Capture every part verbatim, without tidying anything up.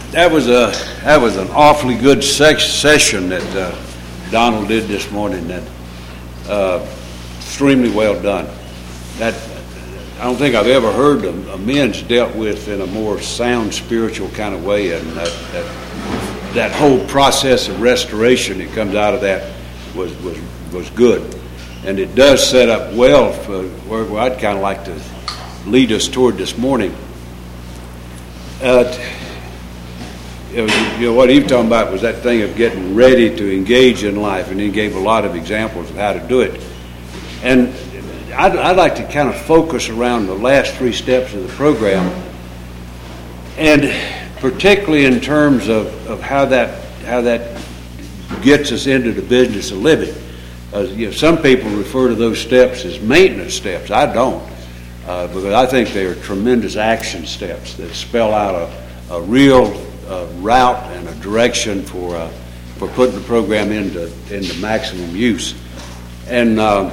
That was a that was an awfully good sex session that uh, Donald did this morning. That uh, extremely well done. That I don't think I've ever heard a, a men's dealt with in a more sound spiritual kind of way, and that, that that whole process of restoration that comes out of that was was was good, and it does set up well for where, where I'd kind of like to lead us toward this morning. Uh, You know, you know, what he was talking about was that thing of getting ready to engage in life, and he gave a lot of examples of how to do it. And I'd, I'd like to kind of focus around the last three steps of the program, and particularly in terms of, of how that how that gets us into the business of living. Uh, you know, some people refer to those steps as maintenance steps. I don't, uh, because I think they are tremendous action steps that spell out a, a real Uh, route and a direction for uh, for putting the program into into maximum use. And uh,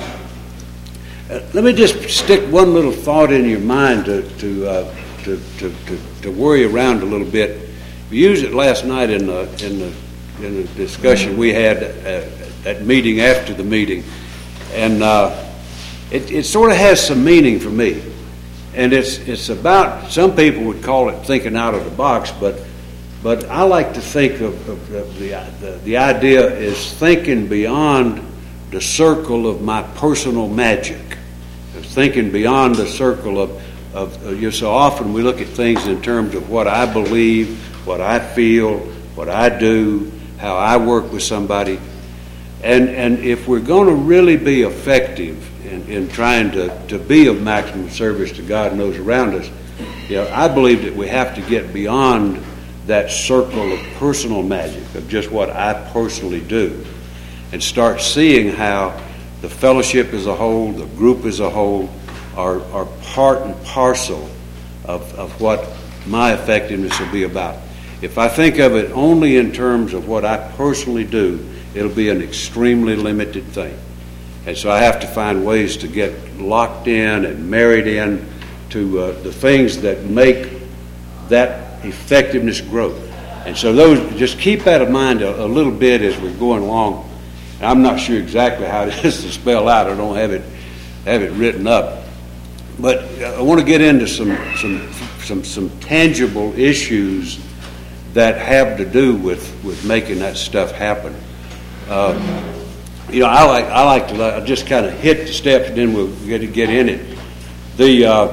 let me just stick one little thought in your mind to to, uh, to to to to worry around a little bit. We used it last night in the in the in the discussion we had at, at meeting after the meeting, and uh, it it sort of has some meaning for me. And it's it's about, some people would call it thinking out of the box, but But I like to think of, of, of the, the the idea is thinking beyond the circle of my personal magic. It's thinking beyond the circle of, of uh, you know, so often we look at things in terms of what I believe, what I feel, what I do, how I work with somebody. And and if we're going to really be effective in, in trying to, to be of maximum service to God and those around us, you know, I believe that we have to get beyond that circle of personal magic, of just what I personally do, and start seeing how the fellowship as a whole, the group as a whole, are, are part and parcel of, of what my effectiveness will be about. If I think of it only in terms of what I personally do, it'll be an extremely limited thing. And so I have to find ways to get locked in and married in to uh, the things that make that effectiveness growth. And so those, just keep that in mind a, a little bit as we're going along. And I'm not sure exactly how it is to spell out. I don't have it have it written up. But I want to get into some some some some tangible issues that have to do with, with making that stuff happen. Uh, you know, I like I like to just kind of hit the steps, and then we'll get to get in it. The uh,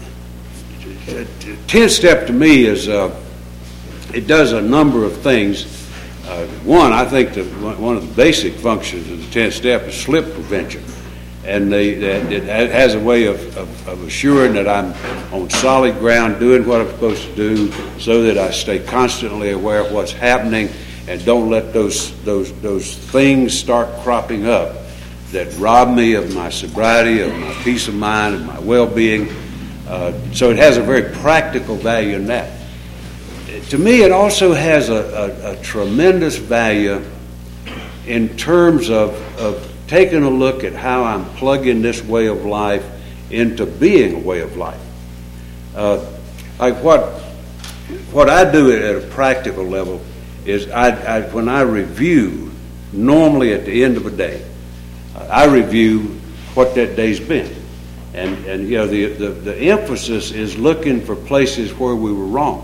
tenth step to me is uh, it does a number of things. Uh, one, I think that one of the basic functions of the tenth step is slip prevention, and they, it has a way of, of, of assuring that I'm on solid ground, doing what I'm supposed to do, so that I stay constantly aware of what's happening, and don't let those those those things start cropping up that rob me of my sobriety, of my peace of mind, of my well-being. Uh, so it has a very practical value in that. To me, it also has a, a, a tremendous value in terms of, of taking a look at how I'm plugging this way of life into being a way of life. Uh, like what what I do at a practical level is I, I when I review, normally at the end of a day, I review what that day's been. And, and you know, the, the, the emphasis is looking for places where we were wrong,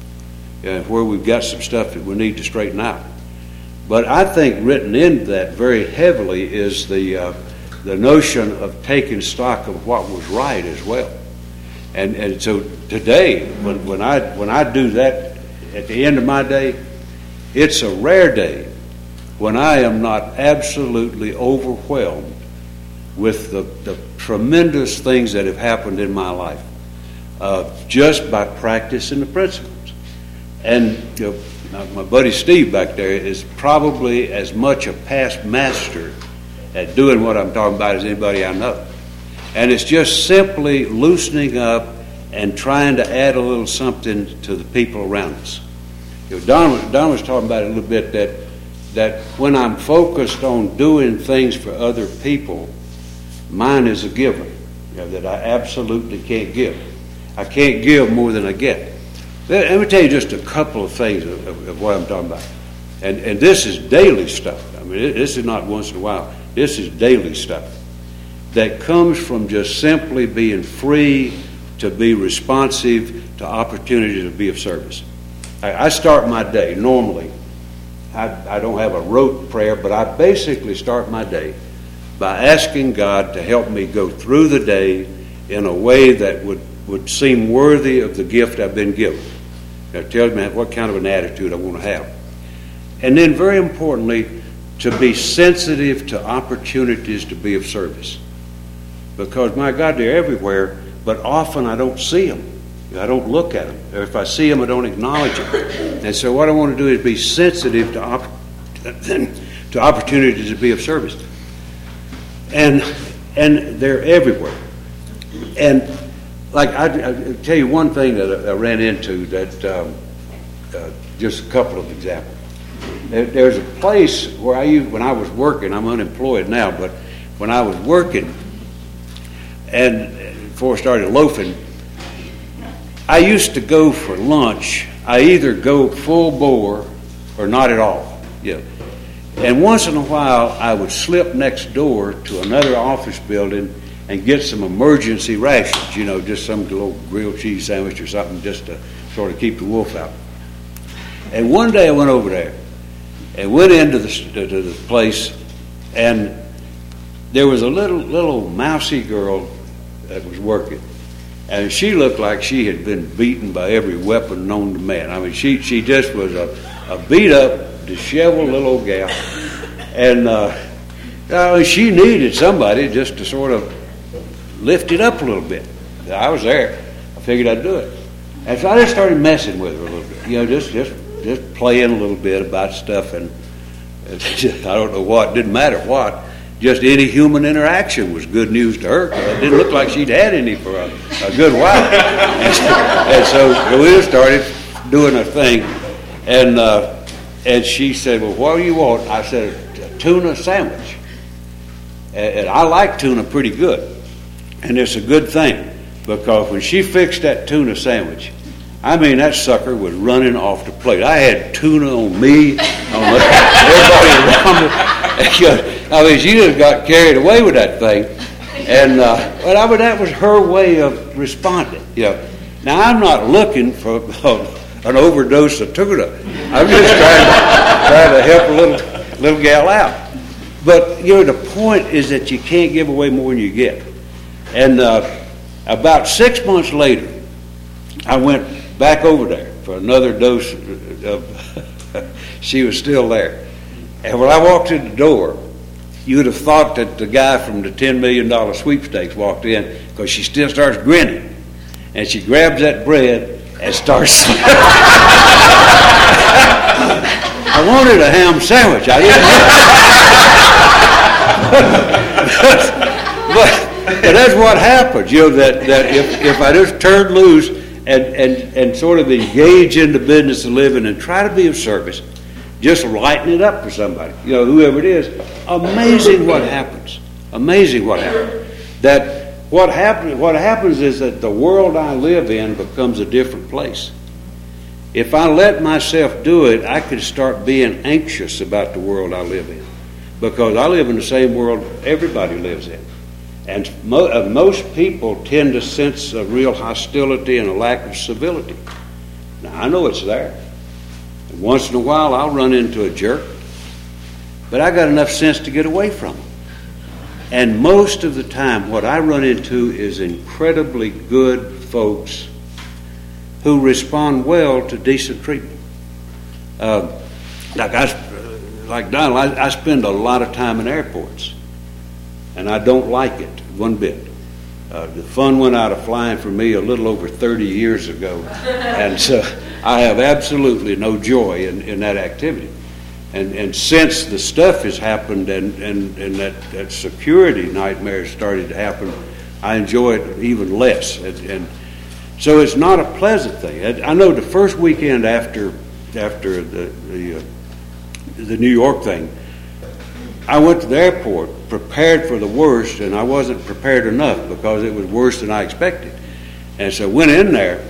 and where we've got some stuff that we need to straighten out. But I think written into that very heavily is the uh, the notion of taking stock of what was right as well. And and so today, when, when I when I do that at the end of my day, it's a rare day when I am not absolutely overwhelmed with the, the tremendous things that have happened in my life, uh, just by practicing the principles. And you know, my buddy Steve back there is probably as much a past master at doing what I'm talking about as anybody I know. And it's just simply loosening up and trying to add a little something to the people around us. You know, Don, Don was talking about it a little bit, that that when I'm focused on doing things for other people, mine is a giver, you know, that I absolutely can't give. I can't give more than I get. Let me tell you just a couple of things of, of, of what I'm talking about. And, and this is daily stuff. I mean, this is not once in a while. This is daily stuff that comes from just simply being free to be responsive to opportunities to be of service. I, I start my day normally. I, I don't have a rote prayer, but I basically start my day by asking God to help me go through the day in a way that would, would seem worthy of the gift I've been given. That tells me what kind of an attitude I want to have. And then very importantly, to be sensitive to opportunities to be of service. Because, my God, they're everywhere, but often I don't see them. I don't look at them. Or if I see them, I don't acknowledge them. And so what I want to do is be sensitive to, op- to opportunities to be of service. And and they're everywhere. And like I, I'll tell you one thing that I ran into that, um, uh, just a couple of examples. There, there's a place where I used, when I was working, I'm unemployed now, but when I was working and before I started loafing, I used to go for lunch. I either go full bore or not at all. Yeah. And once in a while, I would slip next door to another office building and get some emergency rations, you know, just some little grilled cheese sandwich or something just to sort of keep the wolf out. And one day I went over there and went into the, to the place, and there was a little, little mousy girl that was working. And she looked like she had been beaten by every weapon known to man. I mean, she, she just was a, a beat-up, disheveled little old gal. And uh, uh, she needed somebody just to sort of lift it up a little bit. I was there. I figured I'd do it. And so I just started messing with her a little bit. You know, just just, just playing a little bit about stuff. And just, I don't know what. Didn't matter what. Just any human interaction was good news to her. It didn't look like she'd had any for a, a good while. And so, and so we just started doing a thing. And uh, and she said, well, what do you want? I said, a tuna sandwich. And, and I like tuna pretty good. And it's a good thing. Because when she fixed that tuna sandwich, I mean, that sucker was running off the plate. I had tuna on me, on everybody around me. I mean, she just got carried away with that thing. And uh, but I mean, that was her way of responding. You know. Now, I'm not looking for uh, an overdose of tuna. I'm just trying to, trying to help a little, little gal out. But, you know, the point is that you can't give away more than you get. And uh, about six months later, I went back over there for another dose of, she was still there. And when I walked in the door, you would have thought that the guy from the ten million dollars sweepstakes walked in, because she still starts grinning. And she grabs that bread and starts. I wanted a ham sandwich. I didn't but, but that's what happens, you know, that, that if, if I just turn loose and, and, and sort of engage in the business of living and try to be of service, just lighten it up for somebody, you know, whoever it is. Amazing what happens. Amazing what happens. That what happens, what happens is that the world I live in becomes a different place. If I let myself do it, I could start being anxious about the world I live in, because I live in the same world everybody lives in. And mo- uh, most people tend to sense a real hostility and a lack of civility. Now, I know it's there. And once in a while, I'll run into a jerk. But I got enough sense to get away from them. And most of the time, what I run into is incredibly good folks who respond well to decent treatment. Uh, like I, like Donald, I, I spend a lot of time in airports, and I don't like it one bit. Uh, the fun went out of flying for me a little over thirty years ago, and so I have absolutely no joy in, in that activity. And and since the stuff has happened and, and, and that, that security nightmare has started to happen, I enjoy it even less. And, and so it's not a pleasant thing. I, I know the first weekend after after the the, uh, the New York thing, I went to the airport prepared for the worst, and I wasn't prepared enough because it was worse than I expected. And so I went in there,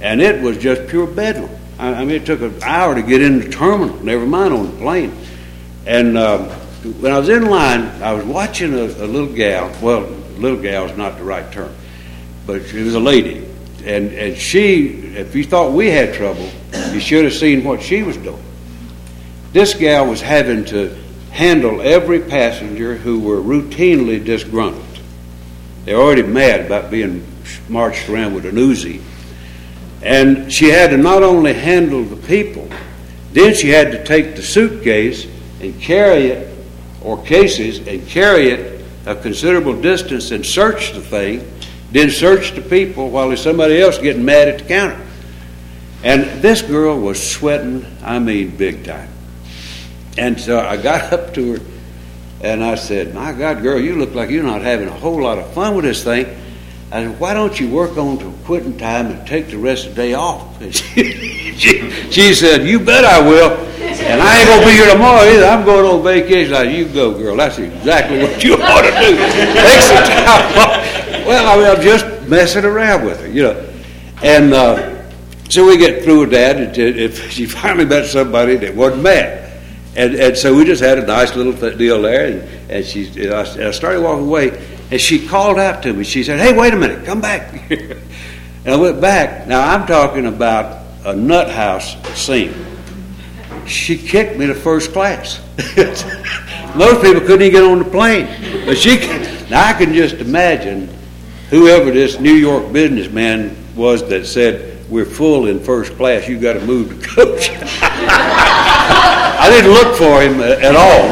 And it was just pure bedlam. I, I mean, it took an hour to get in the terminal, never mind on the plane. And um, when I was in line, I was watching a, a little gal. Well, little gal is not the right term, but she was a lady. And, and she, if you thought we had trouble, you should have seen what she was doing. This gal was having to handle every passenger who were routinely disgruntled. They're already mad about being marched around with an Uzi. And she had to not only handle the people, then she had to take the suitcase and carry it, or cases, and carry it a considerable distance and search the thing, then search the people while there's somebody else getting mad at the counter. And this girl was sweating, I mean, big time. And so I got up to her and I said, "My God, girl, you look like you're not having a whole lot of fun with this thing." I said, "Why don't you work on to quitting time and take the rest of the day off?" And she, she, she said, "You bet I will. And I ain't going to be here tomorrow either. I'm going on vacation." I said, "You go, girl. That's exactly what you ought to do. Take some time off." Well, I mean, I'm just messing around with her, you know. And uh, so we get through with that. And if she finally met somebody that wasn't mad. And, and so we just had a nice little deal there. And, and, she, and I, I started walking away. And she called out to me. She said, "Hey, wait a minute. Come back here." And I went back. Now, I'm talking about a nut house scene. She kicked me to first class. Most people couldn't even get on the plane. But she could. Now, I can just imagine whoever this New York businessman was that said, "We're full in first class. You got to move to coach." I didn't look for him at all.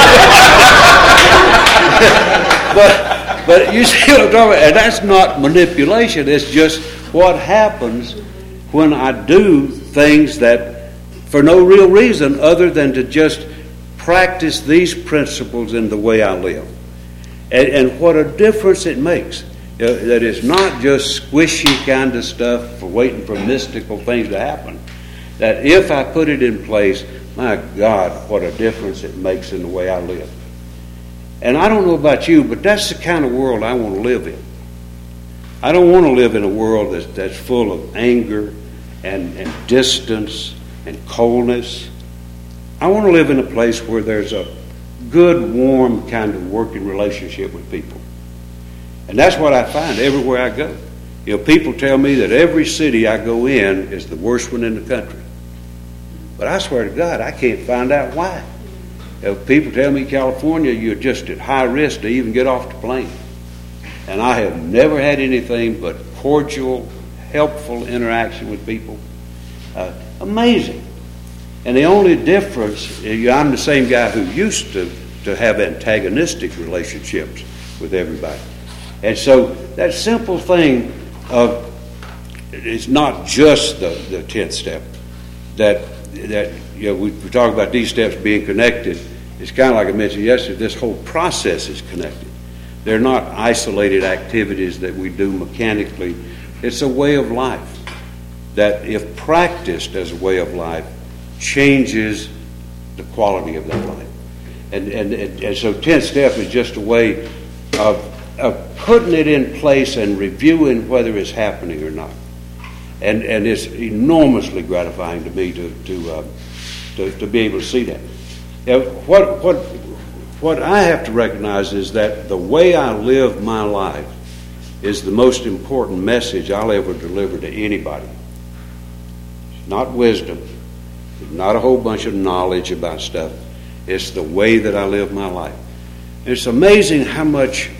but, but you see what I'm talking about? And that's not manipulation. It's just what happens when I do things that, for no real reason other than to just practice these principles in the way I live. And, and what a difference it makes. You know, that it's not just squishy kind of stuff for waiting for mystical things to happen. That if I put it in place, my God, what a difference it makes in the way I live. And I don't know about you, but that's the kind of world I want to live in. I don't want to live in a world that's, that's full of anger and, and distance and coldness. I want to live in a place where there's a good, warm kind of working relationship with people. And that's what I find everywhere I go. You know, people tell me that every city I go in is the worst one in the country. But I swear to God, I can't find out why. You know, people tell me California, you're just at high risk to even get off the plane. And I have never had anything but cordial, helpful interaction with people. Uh, amazing. And the only difference, I'm the same guy who used to, to have antagonistic relationships with everybody. And so that simple thing of, it's not just the, the tenth step, that, that you know, we, we talk about these steps being connected. It's kind of like I mentioned yesterday, this whole process is connected. They're not isolated activities that we do mechanically. It's a way of life that, if practiced as a way of life, changes the quality of that life. And, and, and so tenth step is just a way of, of putting it in place and reviewing whether it's happening or not. And, and it's enormously gratifying to me to, to, uh, to, to be able to see that. Now, what, what, what I have to recognize is that the way I live my life is the most important message I'll ever deliver to anybody. It's not wisdom. It's not a whole bunch of knowledge about stuff. It's the way that I live my life. And it's amazing how much,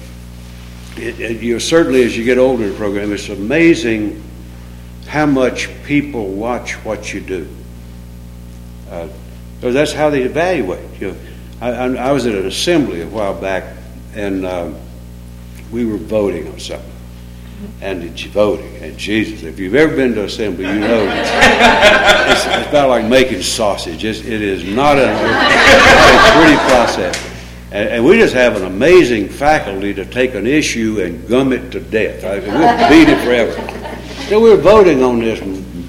it, it, you know, certainly as you get older in the program, it's amazing how much people watch what you do. Uh, so that's how they evaluate. You know, I, I, I was at an assembly a while back, and um, we were voting on something. And it's voting. And Jesus, if you've ever been to assembly, you know it's, it's about like making sausage. It's, it is not a, not a pretty process. And, and we just have an amazing faculty to take an issue and gum it to death. I, we'll beat it forever. So we were voting on this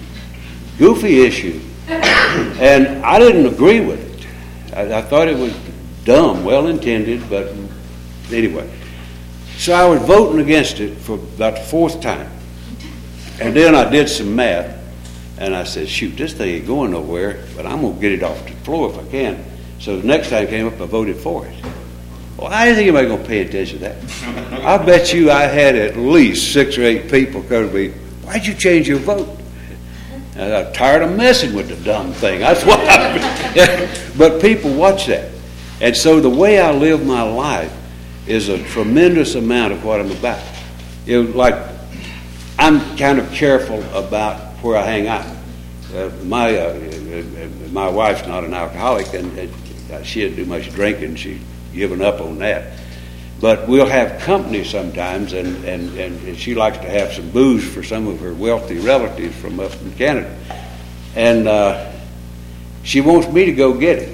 goofy issue, and I didn't agree with it. I, I thought it was dumb, well-intended, but anyway. So I was voting against it for about the fourth time. And then I did some math, and I said, shoot, this thing ain't going nowhere, but I'm going to get it off the floor if I can. So the next time it came up, I voted for it. Well, I didn't think anybody was going to pay attention to that. I bet you I had at least six or eight people come to me, why'd you change your vote? And I'm tired of messing with the dumb thing. That's why I, but people watch that. And so the way I live my life is a tremendous amount of what I'm about. You know, like, I'm kind of careful about where I hang out. Uh, my uh, my wife's not an alcoholic, and, and she didn't do much drinking. She's given up on that. But we'll have company sometimes, and, and, and she likes to have some booze for some of her wealthy relatives from up in Canada. And uh, she wants me to go get it.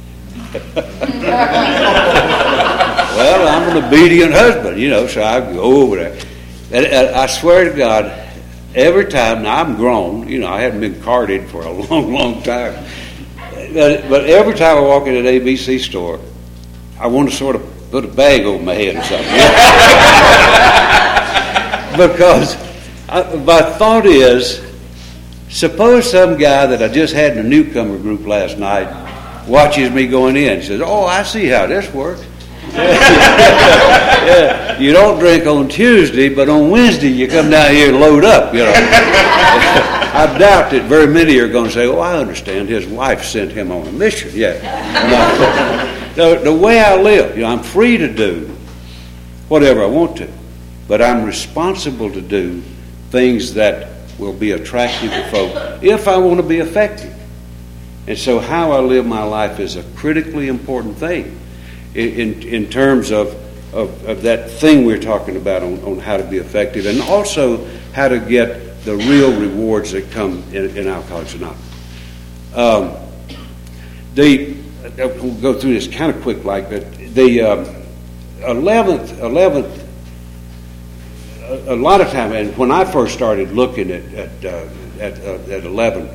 Well, I'm an obedient husband, you know, so I go over there. And, and I swear to God, every time, now I'm grown, you know, I haven't been carded for a long, long time. But, but every time I walk in an A B C store, I want to sort of put a bag over my head or something. Because I, my thought is, suppose some guy that I just had in a newcomer group last night watches me going in and says, oh, I see how this works. Yeah, you don't drink on Tuesday, but on Wednesday you come down here and load up, you know. I doubt that very many are going to say, oh, I understand. His wife sent him on a mission. Yeah. No, the way I live, you know, I'm free to do whatever I want to, but I'm responsible to do things that will be attractive to folk if I want to be effective. And so how I live my life is a critically important thing in, in, in terms of, of, of that thing we're talking about on, on how to be effective, and also how to get the real rewards that come in, in Alcoholics Anonymous. Um, the, we'll go through this kind of quick like, but the um, eleventh, eleventh, a, a lot of time, and when I first started looking at, at, uh, at, uh, at eleven,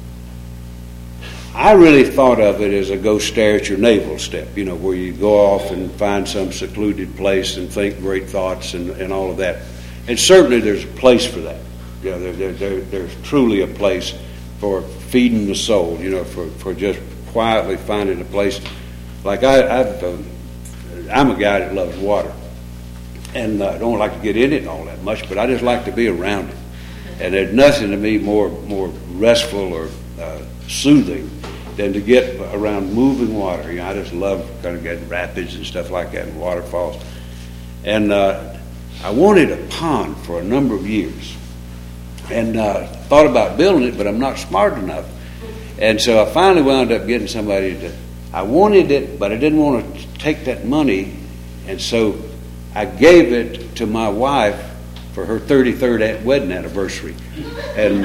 I really thought of it as a go stare at your navel step, you know, where you go off and find some secluded place and think great thoughts and, and all of that. And certainly there's a place for that. You know, there, there, there, there's truly a place for feeding the soul, you know, for, for just quietly finding a place. Like I, I've, uh, I'm a guy that loves water. And I uh, don't like to get in it all that much, but I just like to be around it. And there's nothing to me more, more restful or uh, soothing than to get around moving water. You know, I just love kind of getting rapids and stuff like that and waterfalls. And uh, I wanted a pond for a number of years, and uh, thought about building it, but I'm not smart enough. And so I finally wound up getting somebody to. I wanted it, but I didn't want to take that money, and so I gave it to my wife for her thirty-third wedding anniversary, and.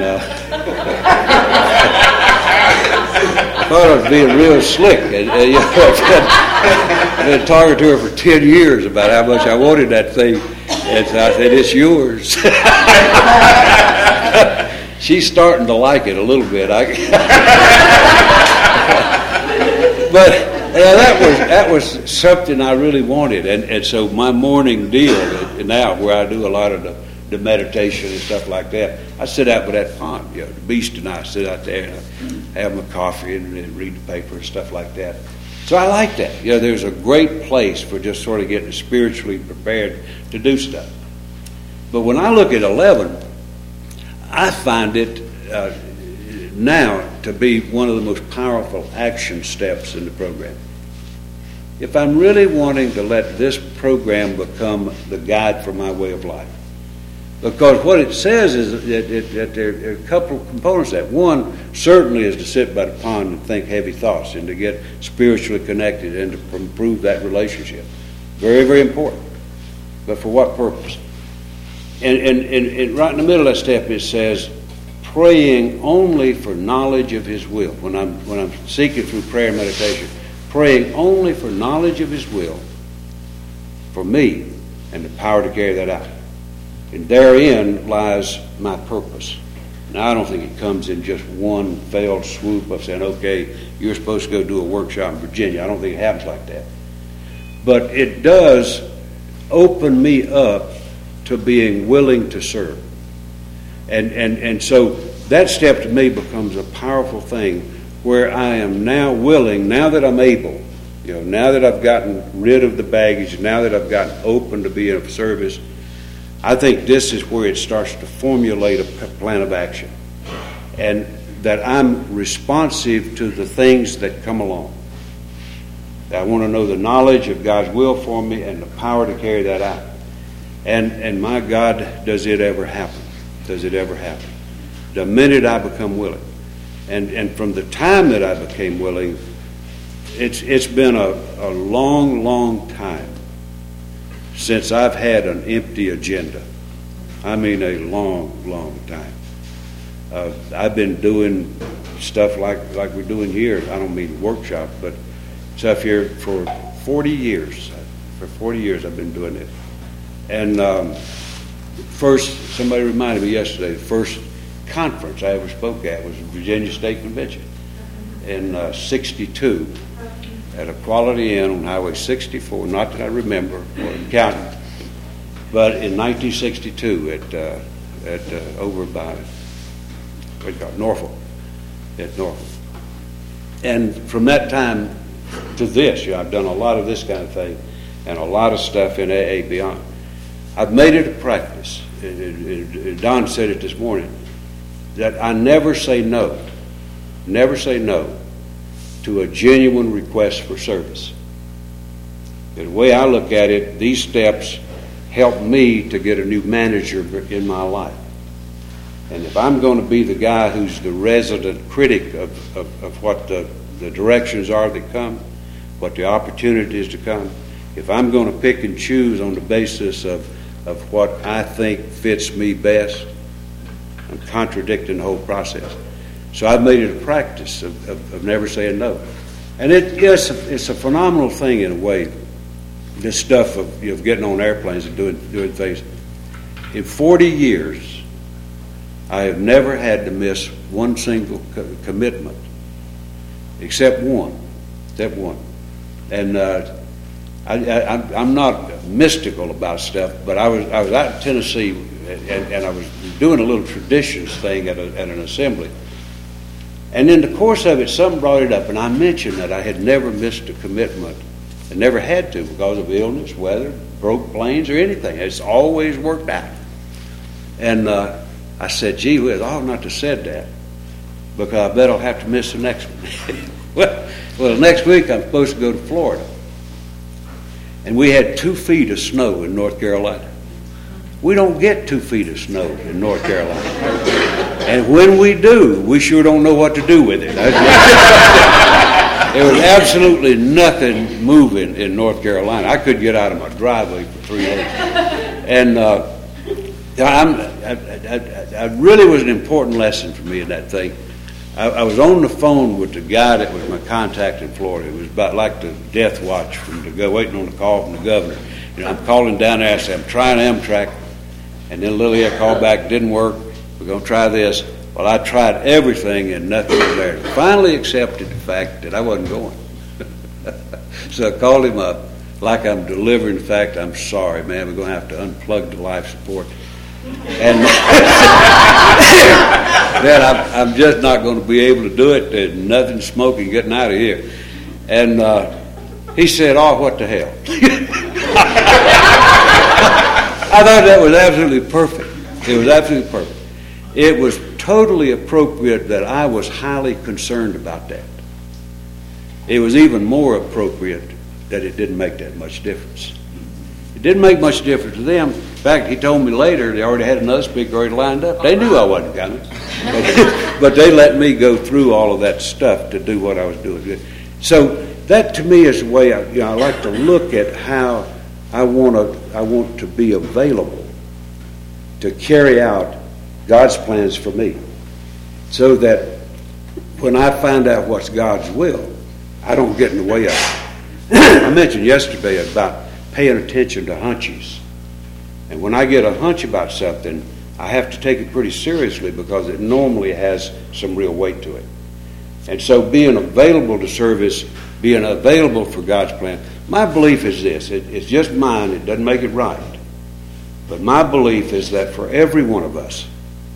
Uh, I thought I was being real slick. And, uh, you know, I've been talking to her for ten years about how much I wanted that thing. And so I said, it's yours. She's starting to like it a little bit. I, but yeah, that was that was something I really wanted. And, and so my morning deal now, where I do a lot of the, the meditation and stuff like that, I sit out by that pond. You know, the Beast and I sit out there and I have my coffee and, and read the paper and stuff like that. So I like that. You know, there's a great place for just sort of getting spiritually prepared to do stuff. But when I look at eleven, I find it uh, now to be one of the most powerful action steps in the program. If I'm really wanting to let this program become the guide for my way of life, because what it says is that, that, that there are a couple of components to that. One certainly is to sit by the pond and think heavy thoughts and to get spiritually connected and to improve that relationship. Very, very important. But for what purpose? And, and, and, and right in the middle of that step it says, praying only for knowledge of His will. When I'm, when I'm seeking through prayer and meditation, praying only for knowledge of His will for me and the power to carry that out. And therein lies my purpose. Now, I don't think it comes in just one failed swoop of saying, okay, you're supposed to go do a workshop in Virginia. I don't think it happens like that. But it does open me up to being willing to serve. And, and, and so that step to me becomes a powerful thing where I am now willing, now that I'm able, you know, now that I've gotten rid of the baggage, now that I've gotten open to be of service, I think this is where it starts to formulate a plan of action. And that I'm responsive to the things that come along. I want to know the knowledge of God's will for me and the power to carry that out. And and my God, does it ever happen? Does it ever happen? The minute I become willing. And and from the time that I became willing, it's it's been a, a long, long time since I've had an empty agenda. I mean a long, long time. Uh, I've been doing stuff like, like we're doing here. I don't mean workshop, but stuff here for forty years. For forty years I've been doing it. And um, first, somebody reminded me yesterday, the first conference I ever spoke at was the Virginia State Convention in uh, sixty-two at a Quality Inn on Highway sixty-four. Not that I remember or counting, but in nineteen sixty-two at uh, at uh, over by what do you call it, Norfolk, at Norfolk. And from that time to this, you know, I've done a lot of this kind of thing and a lot of stuff in A A beyond. I've made it a practice. It, it, it, Don said it this morning, that I never say no, never say no to a genuine request for service. The way I look at it, these steps help me to get a new manager in my life. And if I'm going to be the guy who's the resident critic of, of, of what the, the directions are that come, what the opportunities to come, if I'm going to pick and choose on the basis of, of what I think fits me best, I'm contradicting the whole process. So I've made it a practice of, of, of never saying no. And it, yes, it's a phenomenal thing in a way, this stuff of, you know, getting on airplanes and doing, doing things. In forty years, I have never had to miss one single co- commitment, except one, except one. And uh, I, I, I'm not mystical about stuff, but I was I was out in Tennessee, and, and I was doing a little traditions thing at, a, at an assembly. And in the course of it, something brought it up, and I mentioned that I had never missed a commitment, and never had to because of illness, weather, broke planes, or anything. It's always worked out. And uh, I said, gee whiz, I ought not to have said that, because I bet I'll have to miss the next one. well, well, next week I'm supposed to go to Florida. And we had two feet of snow in North Carolina. We don't get two feet of snow in North Carolina. And when we do, we sure don't know what to do with it. There was absolutely nothing moving in North Carolina. I couldn't get out of my driveway for three days. And uh, I'm, I, I, I really was an important lesson for me in that thing. I, I was on the phone with the guy that was my contact in Florida. It was about like the death watch from the go waiting on the call from the governor. You know, I'm calling down there. I said, I'm trying Amtrak, and then Lily called back. Didn't work. We're going to try this. Well, I tried everything, and nothing was there. Finally, accepted the fact that I wasn't going. So I called him up, like I'm delivering the fact. I'm sorry, man. We're going to have to unplug the life support. And that I'm, I'm just not going to be able to do it. There's nothing smoking getting out of here. And uh, he said, oh, what the hell? I thought that was absolutely perfect. It was absolutely perfect. It was totally appropriate that I was highly concerned about that. It was even more appropriate that it didn't make that much difference. It didn't make much difference to them. In fact, he told me later they already had another speaker already lined up. They knew I wasn't coming. But, but they let me go through all of that stuff to do what I was doing. So that to me is the way I, you know, I like to look at how I want to I want to be available to carry out God's plans for me, so that when I find out what's God's will, I don't get in the way of it. I mentioned yesterday about paying attention to hunches. And when I get a hunch about something, I have to take it pretty seriously because it normally has some real weight to it. And so being available to service, being available for God's plan, my belief is this. It, it's just mine. It doesn't make it right. But my belief is that for every one of us,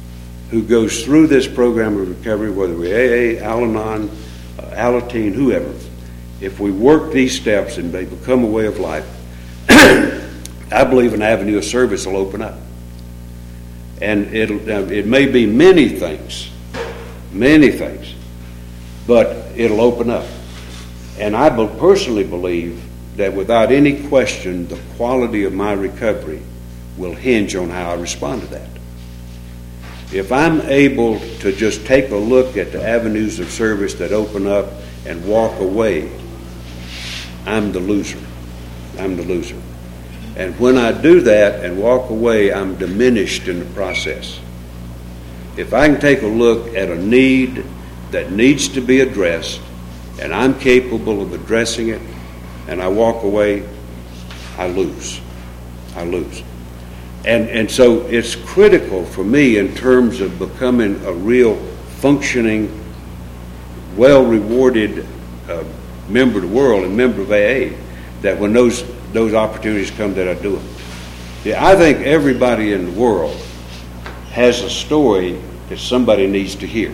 who goes through this program of recovery, whether we're A A, Al-Anon, uh, Alateen, whoever, if we work these steps and they become a way of life, I believe an avenue of service will open up. And it'll, it may be many things, many things, but it'll open up. And I personally believe that without any question, the quality of my recovery will hinge on how I respond to that. If I'm able to just take a look at the avenues of service that open up and walk away, I'm the loser. I'm the loser. And when I do that and walk away, I'm diminished in the process. If I can take a look at a need that needs to be addressed, and I'm capable of addressing it, and I walk away, I lose. I lose. And and so it's critical for me in terms of becoming a real functioning, well-rewarded uh, member of the world and member of A A, that when those those opportunities come that I do it. Yeah, I think everybody in the world has a story that somebody needs to hear.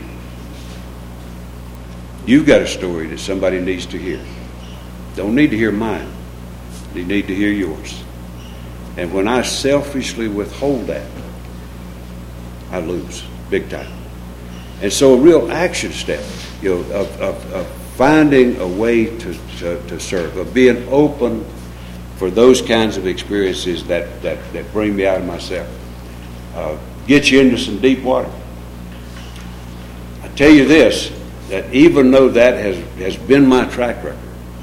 You've got a story that somebody needs to hear. Don't need to hear mine. They need to hear yours. And when I selfishly withhold that, I lose big time. And so a real action step, you know, of, of, of finding a way to, to, to serve, of being open for those kinds of experiences that, that, that bring me out of myself, uh, get you into some deep water. I tell you this, that even though that has, has been my track record,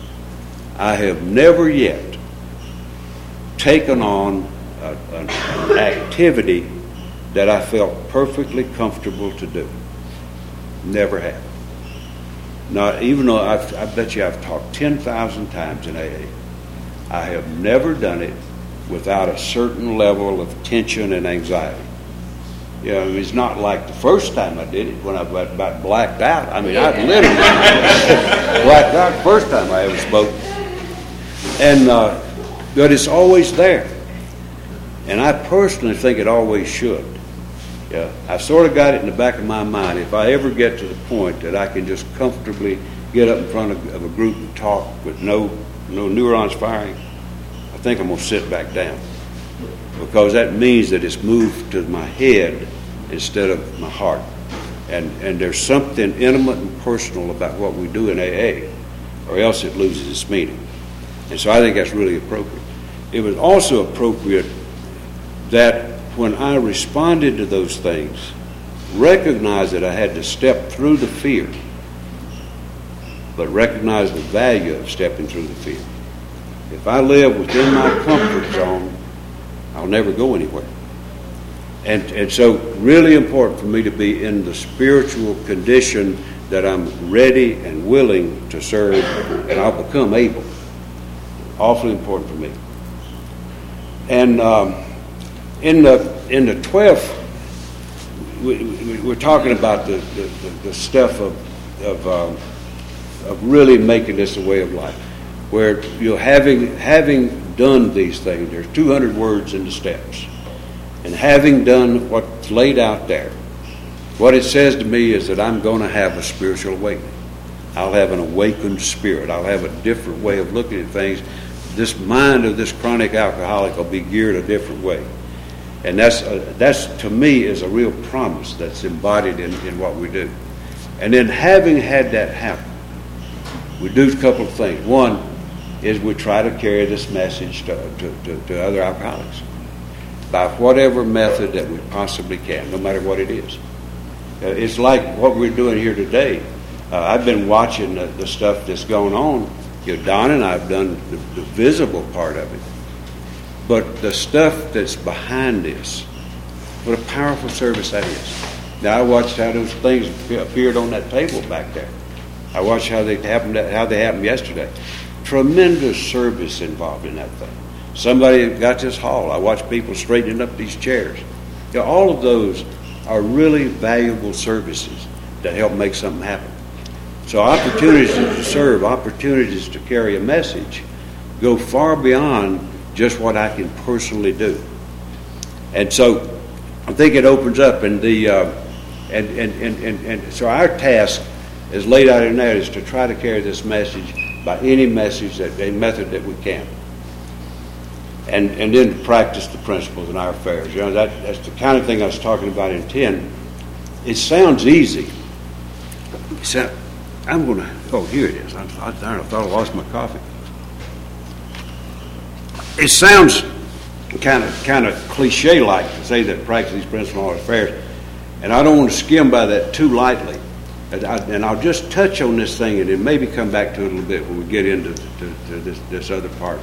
I have never yet taken on a, an, an activity that I felt perfectly comfortable to do. Never have. Not even though I've, I bet you I've talked ten thousand times in A A. I have never done it without a certain level of tension and anxiety. You know, it's not like the first time I did it when I about blacked out. I mean, I literally blacked out the first time I ever spoke. And uh, but it's always there. And I personally think it always should. Yeah, I sort of got it in the back of my mind. If I ever get to the point that I can just comfortably get up in front of, of a group and talk with no no neurons firing, I think I'm going to sit back down. Because that means that it's moved to my head instead of my heart. And and there's something intimate and personal about what we do in A A, or else it loses its meaning. And so I think that's really appropriate. It was also appropriate that when I responded to those things, recognize that I had to step through the fear, but recognize the value of stepping through the fear. If I live within my comfort zone, I'll never go anywhere. And, and so really important for me to be in the spiritual condition that I'm ready and willing to serve, and I'll become able. Awfully important for me. And um, in the in the twelfth, we, we, we're talking about the, the, the, the stuff of of, um, of really making this a way of life, where you know having having done these things. There's two hundred words in the steps, and having done what's laid out there, what it says to me is that I'm going to have a spiritual awakening. I'll have an awakened spirit. I'll have a different way of looking at things. This mind of this chronic alcoholic will be geared a different way. And that's, uh, that's to me, is a real promise that's embodied in, in what we do. And then having had that happen, we do a couple of things. One is we try to carry this message to, to, to, to other alcoholics by whatever method that we possibly can, no matter what it is. Uh, it's like what we're doing here today. Uh, I've been watching the, the stuff that's going on. You know, Don and I have done the, the visible part of it. But the stuff that's behind this, what a powerful service that is. Now, I watched how those things appeared on that table back there. I watched how they happened, how they happened yesterday. Tremendous service involved in that thing. Somebody got this hall. I watched people straightening up these chairs. You know, all of those are really valuable services that help make something happen. So opportunities to serve, opportunities to carry a message go far beyond just what I can personally do. And so I think it opens up. And the uh, And, and, and, and, and so our task is laid out in there is to try to carry this message by any message, that a method that we can. And and then to practice the principles in our affairs. You know, that, that's the kind of thing I was talking about in ten. It sounds easy. So I'm going to, oh, here it is. I, I, I thought I lost my coffee. It sounds kind of kind of cliche-like to say that practice these principles in all affairs. And I don't want to skim by that too lightly. And, I, and I'll just touch on this thing and then maybe come back to it a little bit when we get into to, to this, this other part.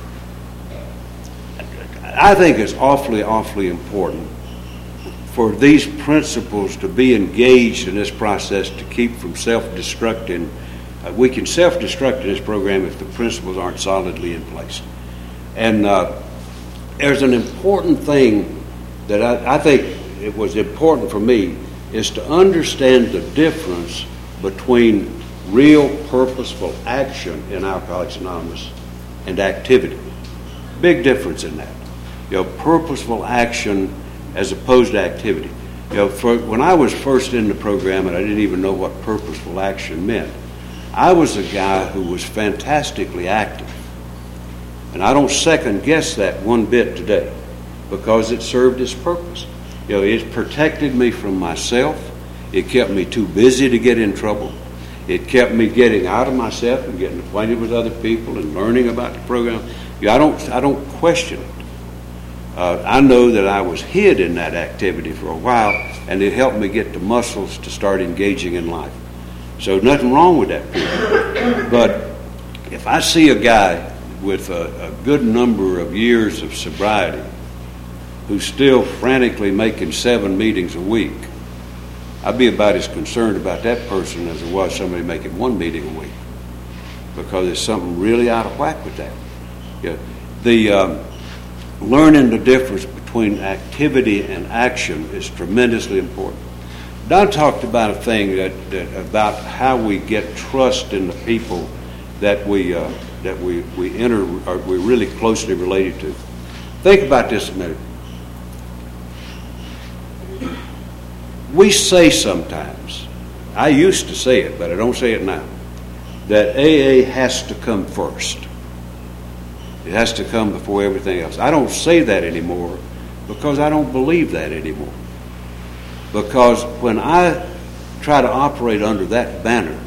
I think it's awfully, awfully important for these principles to be engaged in this process to keep from self-destructing. Uh, we can self-destruct in this program if the principles aren't solidly in place. And uh, there's an important thing that I, I think it was important for me is to understand the difference between real purposeful action in Alcoholics Anonymous and activity. Big difference in that. You know, purposeful action as opposed to activity. You know, for, when I was first in the program and I didn't even know what purposeful action meant, I was a guy who was fantastically active. And I don't second guess that one bit today because it served its purpose. You know, it protected me from myself. It kept me too busy to get in trouble. It kept me getting out of myself and getting acquainted with other people and learning about the program. You know, I don't, I don't question it. Uh, I know that I was hid in that activity for a while, and it helped me get the muscles to start engaging in life. So nothing wrong with that period. But if I see a guy with a, a good number of years of sobriety who's still frantically making seven meetings a week, I'd be about as concerned about that person as I was somebody making one meeting a week, because there's something really out of whack with that. Yeah. The um, learning the difference between activity and action is tremendously important. Don talked about a thing that, that about how we get trust in the people that we uh, that we we enter or we're really closely related to. Think about this a minute. We say sometimes, I used to say it, but I don't say it now, that A A has to come first. It has to come before everything else. I don't say that anymore because I don't believe that anymore. Because when I try to operate under that banner,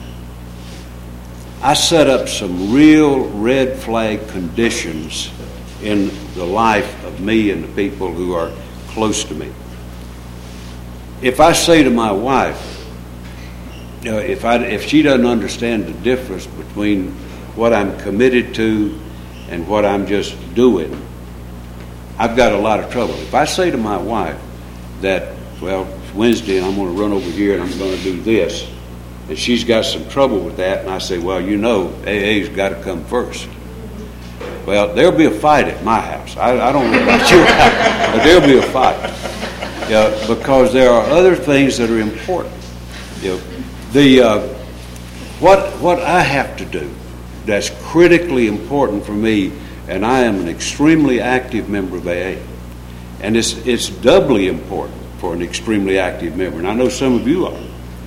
I set up some real red flag conditions in the life of me and the people who are close to me. If I say to my wife, you know, if I if she doesn't understand the difference between what I'm committed to and what I'm just doing, I've got a lot of trouble. If I say to my wife that, well, it's Wednesday and I'm going to run over here and I'm going to do this, and she's got some trouble with that, and I say, well, you know, A A's got to come first. Well, there'll be a fight at my house. I, I don't know about your house, but there'll be a fight. You know, because there are other things that are important. You know, the uh, what what I have to do that's critically important for me, and I am an extremely active member of A A, and it's it's doubly important for an extremely active member, and I know some of you are.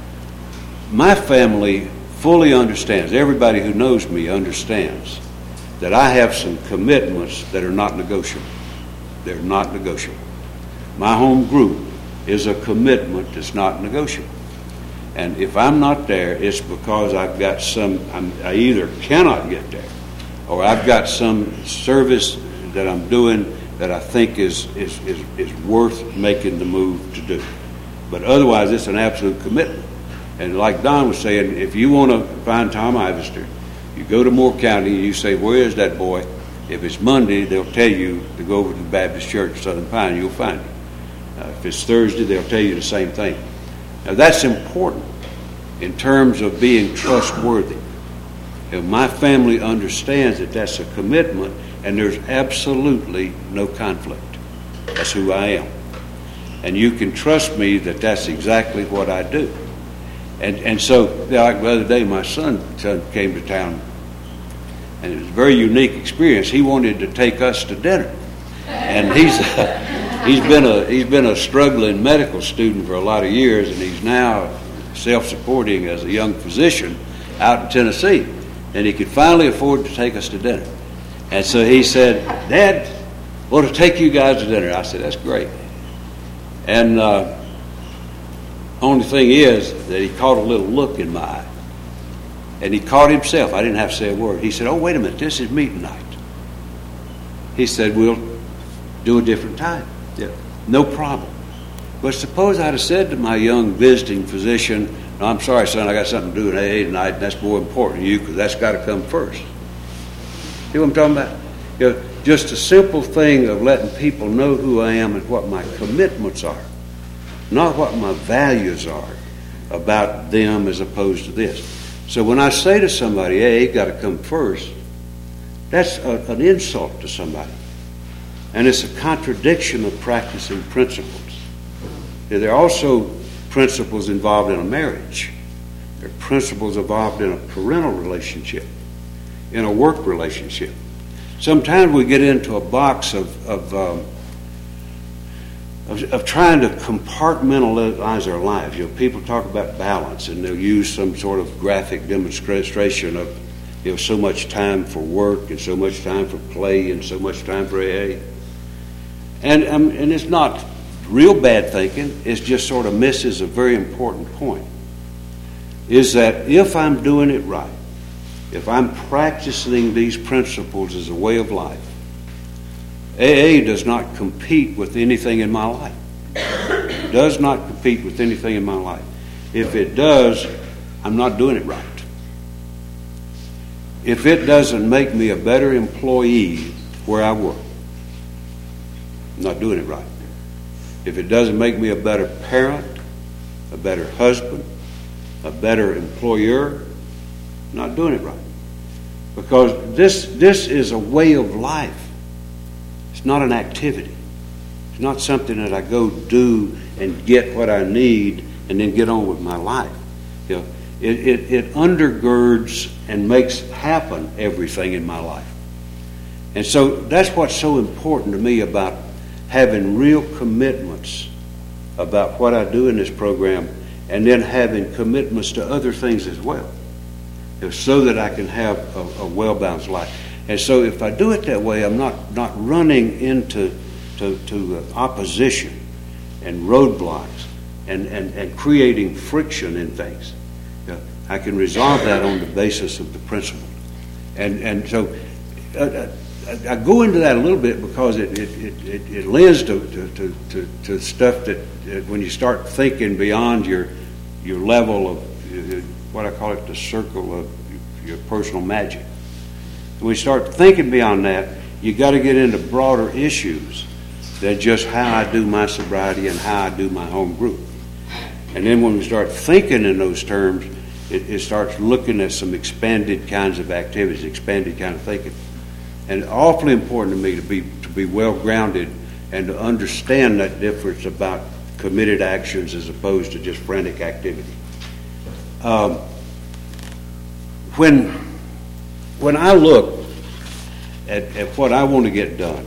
My family fully understands, everybody who knows me understands, that I have some commitments that are not negotiable. They're not negotiable. My home group is a commitment that's not negotiable. And if I'm not there, it's because I've got some, I'm, I either cannot get there, or I've got some service that I'm doing that I think is, is, is, is worth making the move to do. But otherwise, it's an absolute commitment. And like Don was saying, if you want to find Tom Ivester, you go to Moore County and you say, where is that boy? If it's Monday, they'll tell you to go over to the Baptist Church of Southern Pine, you'll find him. Uh, if it's Thursday, they'll tell you the same thing. Now, that's important in terms of being trustworthy. And my family understands that that's a commitment, and there's absolutely no conflict. That's who I am. And you can trust me that that's exactly what I do. And and so, like the other day, my son, son came to town, and it was a very unique experience. He wanted to take us to dinner. And he's... he's been a he's been a struggling medical student for a lot of years, and he's now self-supporting as a young physician out in Tennessee, and he could finally afford to take us to dinner. And so he said, "Dad, I want to take you guys to dinner." I said, "That's great." And uh, only thing is that he caught a little look in my eye, and he caught himself. I didn't have to say a word. He said, "Oh, wait a minute, this is meeting night." He said, "We'll do a different time." Yeah, no problem. But suppose I'd have said to my young visiting physician, "No, I'm sorry, son, I got something to do in A A tonight, and that's more important to you because that's got to come first." See what I'm talking about? You know, just a simple thing of letting people know who I am and what my commitments are, not what my values are about them as opposed to this. So when I say to somebody, "Hey, you got to come first," that's a, an insult to somebody. And it's a contradiction of practicing principles. There are also principles involved in a marriage. There are principles involved in a parental relationship, in a work relationship. Sometimes we get into a box of of, um, of of trying to compartmentalize our lives. You know, people talk about balance, and they'll use some sort of graphic demonstration of, you know, so much time for work and so much time for play and so much time for A A. And um, and it's not real bad thinking. It just sort of misses a very important point. Is that if I'm doing it right, if I'm practicing these principles as a way of life, A A does not compete with anything in my life. It does not compete with anything in my life. If it does, I'm not doing it right. If it doesn't make me a better employee where I work, I'm not doing it right. If it doesn't make me a better parent, a better husband, a better employer, I'm not doing it right. Because this this is a way of life. It's not an activity. It's not something that I go do and get what I need and then get on with my life. You know, it, it, it undergirds and makes happen everything in my life. And so that's what's so important to me about having real commitments about what I do in this program, and then having commitments to other things as well, so that I can have a, a well-balanced life. And so if I do it that way, I'm not, not running into to, to opposition and roadblocks and, and, and creating friction in things. You know, I can resolve that on the basis of the principle. And, and so uh, I go into that a little bit because it it, it, it lends to, to, to, to stuff that, that when you start thinking beyond your your level of what I call it, the circle of your personal magic. When you start thinking beyond that, you got to get into broader issues than just how I do my sobriety and how I do my home group. And then when we start thinking in those terms, it, it starts looking at some expanded kinds of activities, expanded kind of thinking. And awfully important to me to be to be well grounded and to understand that difference about committed actions as opposed to just frantic activity. Um, when when I look at, at what I want to get done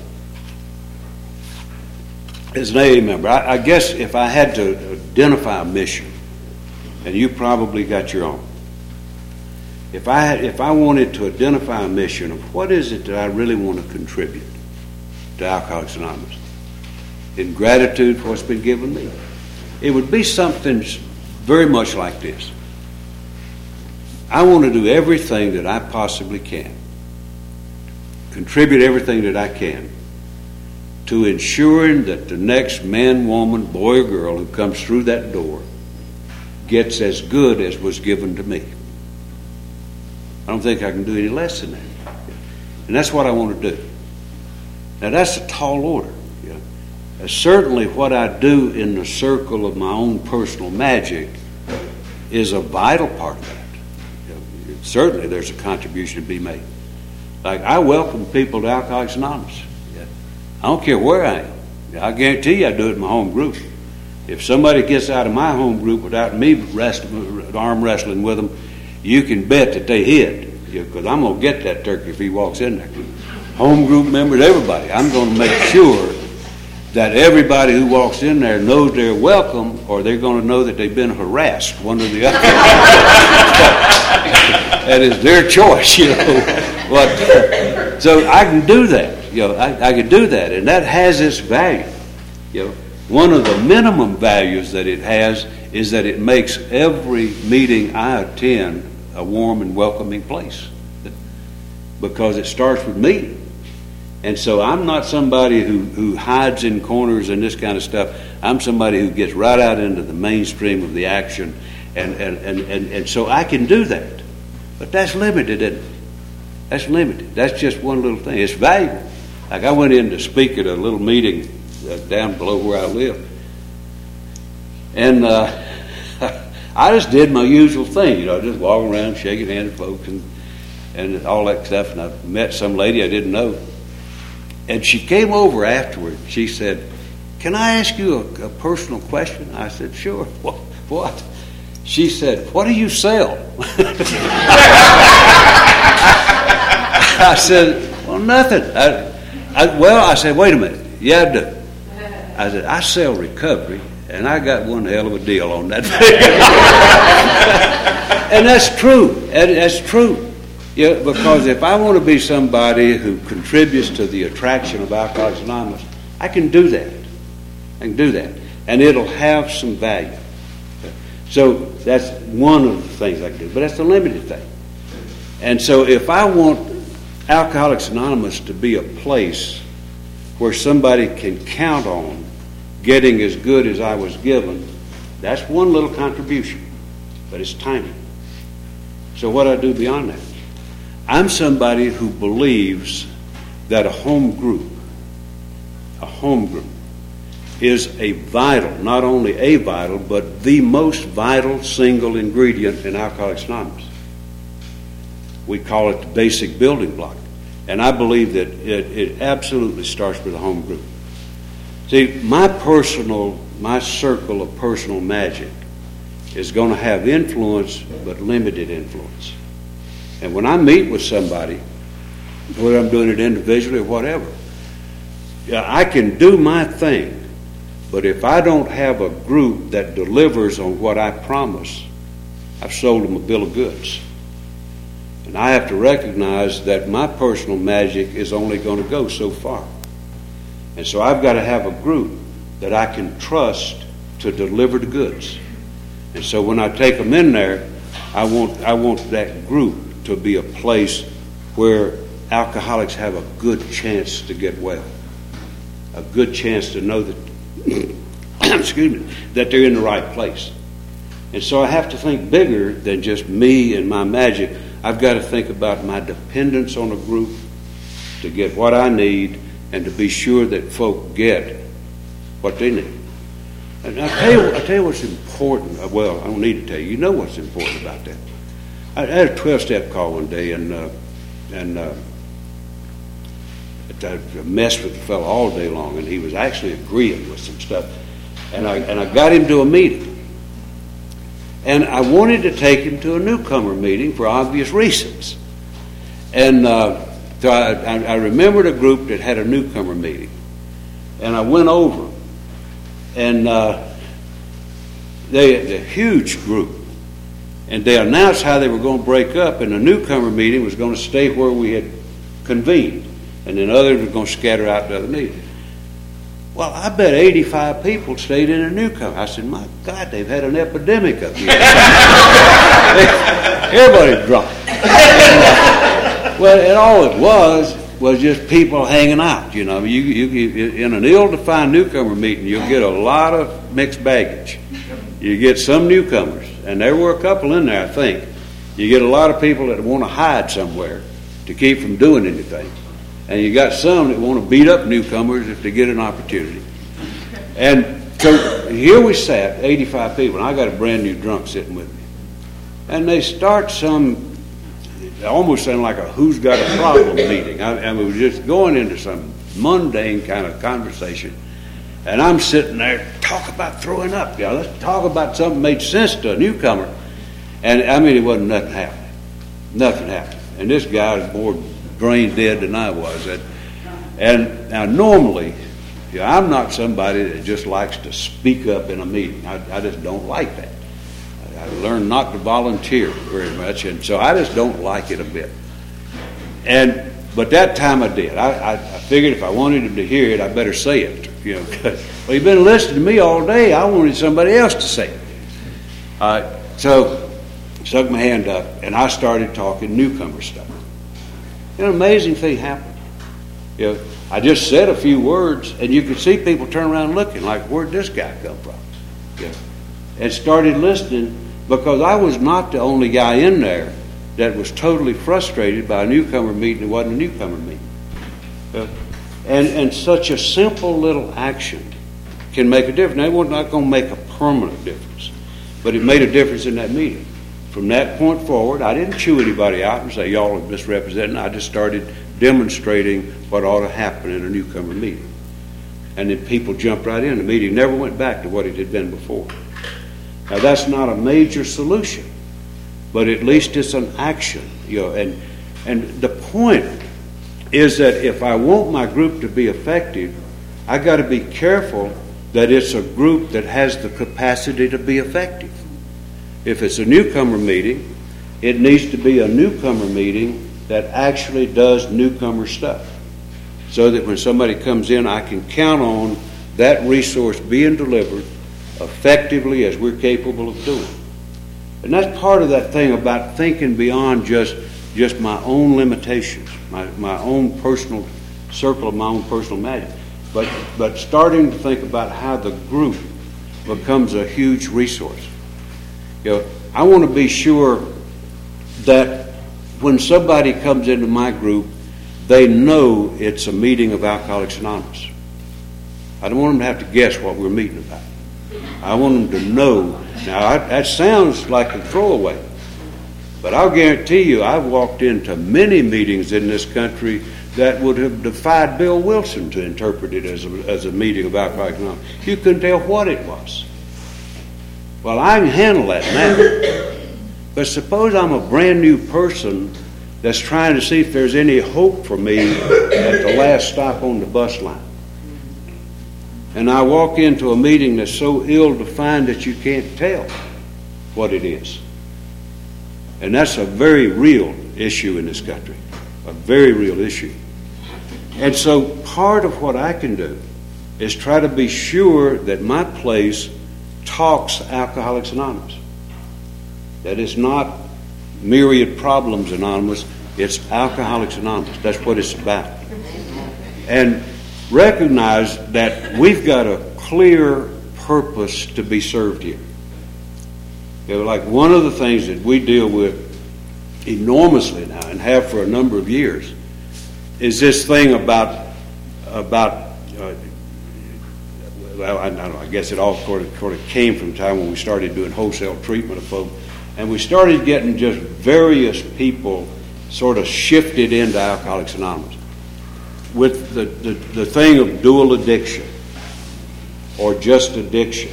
as an A A member, I, I guess if I had to identify a mission, and you probably got your own. If I had, if I wanted to identify a mission of what is it that I really want to contribute to Alcoholics Anonymous in gratitude for what's been given me, it would be something very much like this. I want to do everything that I possibly can, contribute everything that I can to ensuring that the next man, woman, boy, or girl who comes through that door gets as good as was given to me. I don't think I can do any less than that. And that's what I want to do. Now, that's a tall order. You know. Uh, certainly what I do in the circle of my own personal magic is a vital part of that. You know, certainly there's a contribution to be made. Like, I welcome people to Alcoholics Anonymous. Yeah. I don't care where I am. I guarantee you I do it in my home group. If somebody gets out of my home group without me wrestling, arm wrestling with them, you can bet that they hid, because I'm going to get that turkey if he walks in there. Home group members, everybody. I'm going to make sure that everybody who walks in there knows they're welcome, or they're going to know that they've been harassed, one or the other. That is their choice, you know. But, so I can do that, you know. I, I can do that, and that has its value, you know. One of the minimum values that it has is that it makes every meeting I attend a warm and welcoming place, because it starts with me. And so I'm not somebody who, who hides in corners and this kind of stuff. I'm somebody who gets right out into the mainstream of the action, and, and, and, and, and so I can do that. But that's limited, isn't it? That's limited. That's just one little thing. It's valuable. Like I went in to speak at a little meeting uh, down below where I live. And uh, I just did my usual thing, you know, just walking around shaking hands with folks and, and all that stuff. And I met some lady I didn't know. And she came over afterward. She said, "Can I ask you a, a personal question?" I said, "Sure." "What?" "What?" She said, "What do you sell?" I said, "Well, nothing." I, I, well, I said, "Wait a minute." "Yeah, I do." I said, "I sell recovery, and I got one hell of a deal on that thing." And that's true. That's true. Yeah, because if I want to be somebody who contributes to the attraction of Alcoholics Anonymous, I can do that. I can do that. And it'll have some value. So that's one of the things I can do. But that's the limited thing. And so if I want Alcoholics Anonymous to be a place where somebody can count on getting as good as I was given, that's one little contribution. But it's tiny. So what do I do beyond that? I'm somebody who believes that a home group, a home group, is a vital, not only a vital, but the most vital single ingredient in Alcoholics Anonymous. We call it the basic building block. And I believe that it, it absolutely starts with a home group. See, my personal, my circle of personal magic is going to have influence, but limited influence. And when I meet with somebody, whether I'm doing it individually or whatever, yeah, I can do my thing, but if I don't have a group that delivers on what I promise, I've sold them a bill of goods. And I have to recognize that my personal magic is only going to go so far. And so I've got to have a group that I can trust to deliver the goods. And so when I take them in there, I want I want that group to be a place where alcoholics have a good chance to get well, a good chance to know that, excuse me, that they're in the right place. And so I have to think bigger than just me and my magic. I've got to think about my dependence on a group to get what I need and to be sure that folk get what they need. And I'll tell you, I'll tell you what's important. Well, I don't need to tell you. You know what's important about that. I had a twelve-step call one day, and uh, and uh, I messed with the fellow all day long, and he was actually agreeing with some stuff. And I and I got him to a meeting, and I wanted to take him to a newcomer meeting for obvious reasons. And uh, so I, I remembered a group that had a newcomer meeting, and I went over, and uh, they a huge group. And they announced how they were going to break up, and the newcomer meeting was going to stay where we had convened, and then others were going to scatter out to other meetings. Well, I bet eighty-five people stayed in a newcomer. I said, "My God, they've had an epidemic up here." Everybody's drunk. Well, and all it was was just people hanging out. You know, you, you, you in an ill-defined newcomer meeting, you'll get a lot of mixed baggage. You get some newcomers, and there were a couple in there, I think. You get a lot of people that want to hide somewhere to keep from doing anything. And you got some that want to beat up newcomers if they get an opportunity. And so here we sat, eighty-five people, and I got a brand new drunk sitting with me. And they start some, almost sounded like a who's got a problem meeting. I, I mean, we were just going into some mundane kind of conversation. And I'm sitting there, talk about throwing up. Yeah, let's talk about something that made sense to a newcomer. And I mean, it wasn't nothing happening. Nothing happened. And this guy was more brain dead than I was. And, and now normally, Yeah, I'm not somebody that just likes to speak up in a meeting. I, I just don't like that. I, I learned not to volunteer very much, and so I just don't like it a bit. And but that time I did. I, I, I figured if I wanted him to hear it, I better say it. You know, well, he'd been listening to me all day. I wanted somebody else to say it. Uh, so stuck my hand up, and I started talking newcomer stuff. An amazing thing happened. You know, I just said a few words, and you could see people turn around looking like, where'd this guy come from? You know, and started listening, because I was not the only guy in there that was totally frustrated by a newcomer meeting. It wasn't a newcomer meeting. Uh, and, and such a simple little action can make a difference. Now, it was not going to make a permanent difference, but it made a difference in that meeting. From that point forward, I didn't chew anybody out and say, y'all are misrepresenting. I just started demonstrating what ought to happen in a newcomer meeting. And then people jumped right in. The meeting never went back to what it had been before. Now, that's not a major solution, but at least it's an action. You know, and and the point is that if I want my group to be effective, I got to be careful that it's a group that has the capacity to be effective. If it's a newcomer meeting, it needs to be a newcomer meeting that actually does newcomer stuff, so that when somebody comes in, I can count on that resource being delivered effectively as we're capable of doing. And that's part of that thing about thinking beyond just just my own limitations, my, my own personal circle of my own personal magic, but but starting to think about how the group becomes a huge resource. You know, I want to be sure that when somebody comes into my group, they know it's a meeting of Alcoholics Anonymous. I don't want them to have to guess what we're meeting about. I want them to know. Now, I, that sounds like a throwaway, but I'll guarantee you I've walked into many meetings in this country that would have defied Bill Wilson to interpret it as a, as a meeting of Alcoholics Anonymous. You couldn't tell what it was. Well, I can handle that now. But suppose I'm a brand new person that's trying to see if there's any hope for me at the last stop on the bus line. And I walk into a meeting that's so ill-defined that you can't tell what it is. And that's a very real issue in this country, a very real issue. And so part of what I can do is try to be sure that my place talks Alcoholics Anonymous. That it's not Myriad Problems Anonymous, it's Alcoholics Anonymous. That's what it's about. And recognize that we've got a clear purpose to be served here. You know, like one of the things that we deal with enormously now and have for a number of years is this thing about about uh, well, I, I don't know, I guess it all sort of, sort of came from the time when we started doing wholesale treatment of folks, and we started getting just various people sort of shifted into Alcoholics Anonymous with the, the, the thing of dual addiction or just addiction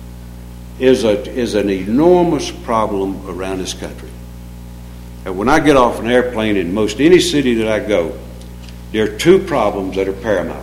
is a is an enormous problem around this country. And when I get off an airplane in most any city that I go, there are two problems that are paramount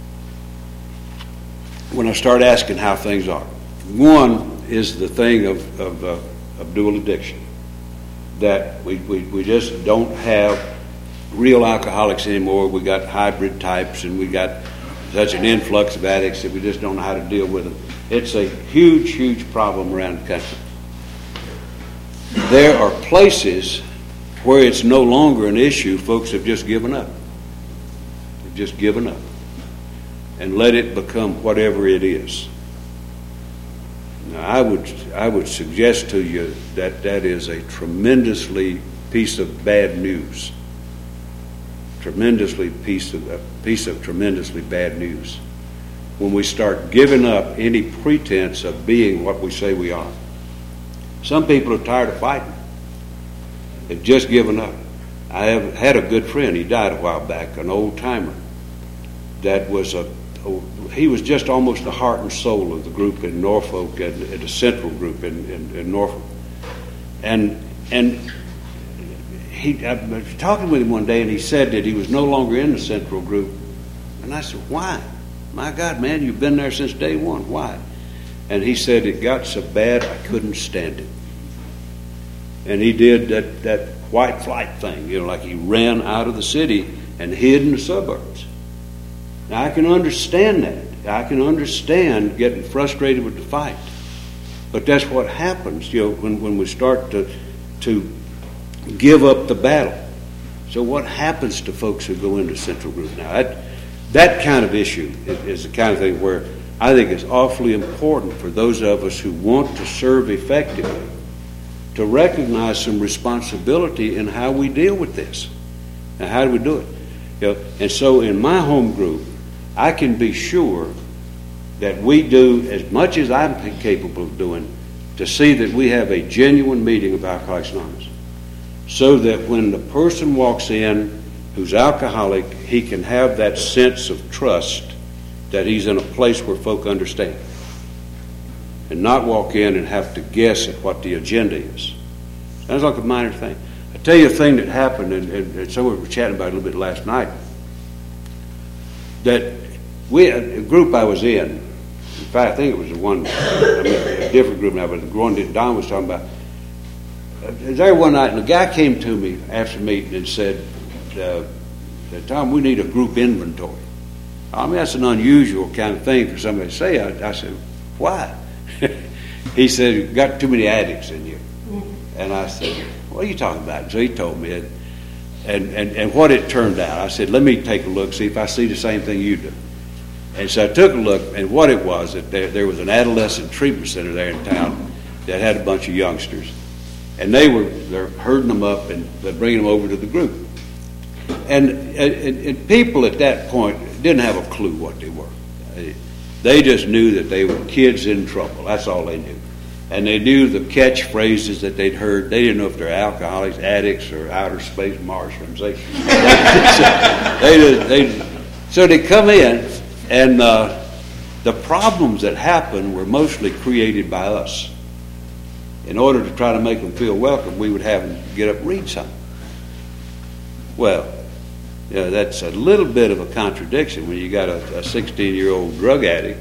when I start asking how things are. One is the thing of, of, uh, of dual addiction, that we, we, we just don't have real alcoholics anymore. We got hybrid types, and we got such an influx of addicts that we just don't know how to deal with them. It's a huge, huge problem around the country. There are places where it's no longer an issue. Folks have just given up. They've just given up and let it become whatever it is. Now, I would I would suggest to you that that is a tremendously piece of bad news. Tremendously piece of a piece of tremendously bad news. When we start giving up any pretense of being what we say we are. Some people are tired of fighting. They've just given up. I have had a good friend. He died a while back, an old timer. That was a he was just almost the heart and soul of the group in Norfolk, and, and the central group in, in, in Norfolk. And and he, I was talking with him one day, and he said that he was no longer in the central group. And I said, why? My God, man, you've been there since day one. Why? And he said, it got so bad I couldn't stand it. And he did that, that white flight thing, you know, like he ran out of the city and hid in the suburbs. Now, I can understand that. I can understand getting frustrated with the fight. But that's what happens, you know, when, when we start to, to give up the battle. So what happens to folks who go into Central Group now? That, that kind of issue is, is the kind of thing where I think it's awfully important for those of us who want to serve effectively to recognize some responsibility in how we deal with this. Now, how do we do it? You know, and so in my home group, I can be sure that we do as much as I'm capable of doing to see that we have a genuine meeting of Alcoholics Anonymous, so that when the person walks in who's alcoholic, he can have that sense of trust that he's in a place where folk understand, and not walk in and have to guess at what the agenda is. Sounds like a minor thing. I'll tell you a thing that happened, and, and, and someone was chatting about it a little bit last night, that we, a group I was in, in fact, I think it was the one, I mean, a different group now, but the one that Don was talking about. I was there one night, and a guy came to me after the meeting and said, uh, Tom, we need a group inventory. I mean, that's an unusual kind of thing for somebody to say. I, I said, why? He said, you've got too many addicts in here. And I said, what are you talking about? So he told me it. And, and, and what it turned out, I said, let me take a look, see if I see the same thing you do. And so I took a look, and what it was, that there, there was an adolescent treatment center there in town that had a bunch of youngsters. And they were they're herding them up and they're bringing them over to the group. And, and, and people at that point didn't have a clue what they were. They just knew that they were kids in trouble. That's all they knew. And they knew the catchphrases that they'd heard. They didn't know if they're alcoholics, addicts, or outer space Martians. They, they, just, they, so they come in, and uh, the problems that happened were mostly created by us. In order to try to make them feel welcome, we would have them get up and read something. Well, you know, that's a little bit of a contradiction when you got a sixteen-year-old drug addict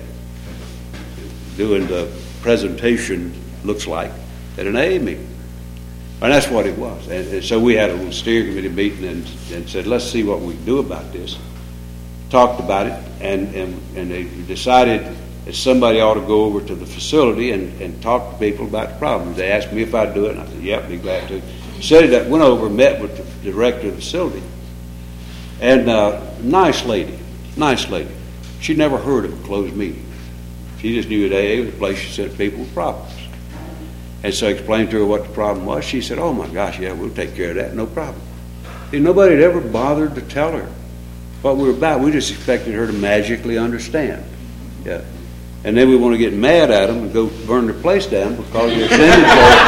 doing the presentation, looks like, at an A A meeting. And that's what it was. And, and so we had a little steering committee meeting and, and said, let's see what we can do about this. Talked about it, and, and, and they decided that somebody ought to go over to the facility and, and talk to people about the problems. They asked me if I'd do it, and I said, yep, be glad to. Said that, went over, met with the director of the facility. And uh, nice lady, nice lady. She'd never heard of a closed meeting. She just knew that A A was a place she sent people with problems. And so I explained to her what the problem was. She said, oh my gosh, yeah, we'll take care of that, no problem. See, nobody had ever bothered to tell her what we were about. We just expected her to magically understand. Yeah. And then we want to get mad at them and go burn their place down because they're offended.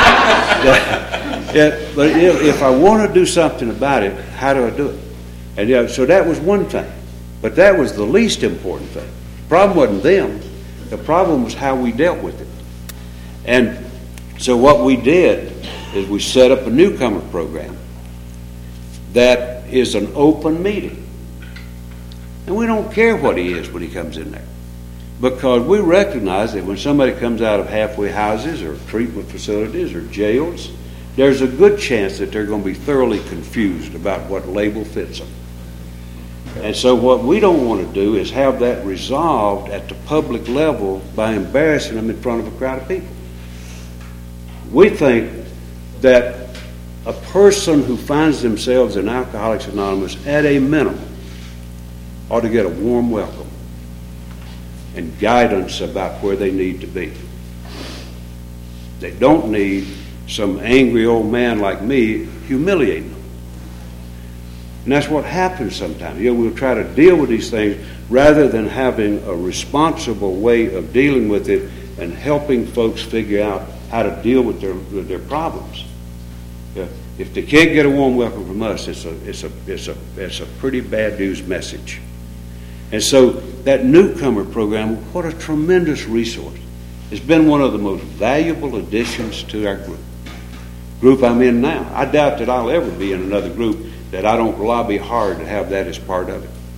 Yeah, but if I want to do something about it, how do I do it? And yeah, so that was one thing. But that was the least important thing. The problem wasn't them. The problem was how we dealt with it. And so what we did is we set up a newcomer program that is an open meeting. And we don't care what he is when he comes in there. Because we recognize that when somebody comes out of halfway houses or treatment facilities or jails, there's a good chance that they're going to be thoroughly confused about what label fits them. And so what we don't want to do is have that resolved at the public level by embarrassing them in front of a crowd of people. We think that a person who finds themselves in Alcoholics Anonymous at a minimum ought to get a warm welcome and guidance about where they need to be. They don't need some angry old man like me humiliating them. And that's what happens sometimes. You know, we'll try to deal with these things rather than having a responsible way of dealing with it and helping folks figure out how to deal with their with their problems. Yeah. If they can't get a warm welcome from us, it's a it's a it's a it's a pretty bad news message. And so that newcomer program, what a tremendous resource. It's been one of the most valuable additions to our group. Group I'm in now. I doubt that I'll ever be in another group that I don't lobby hard to have that as part of it.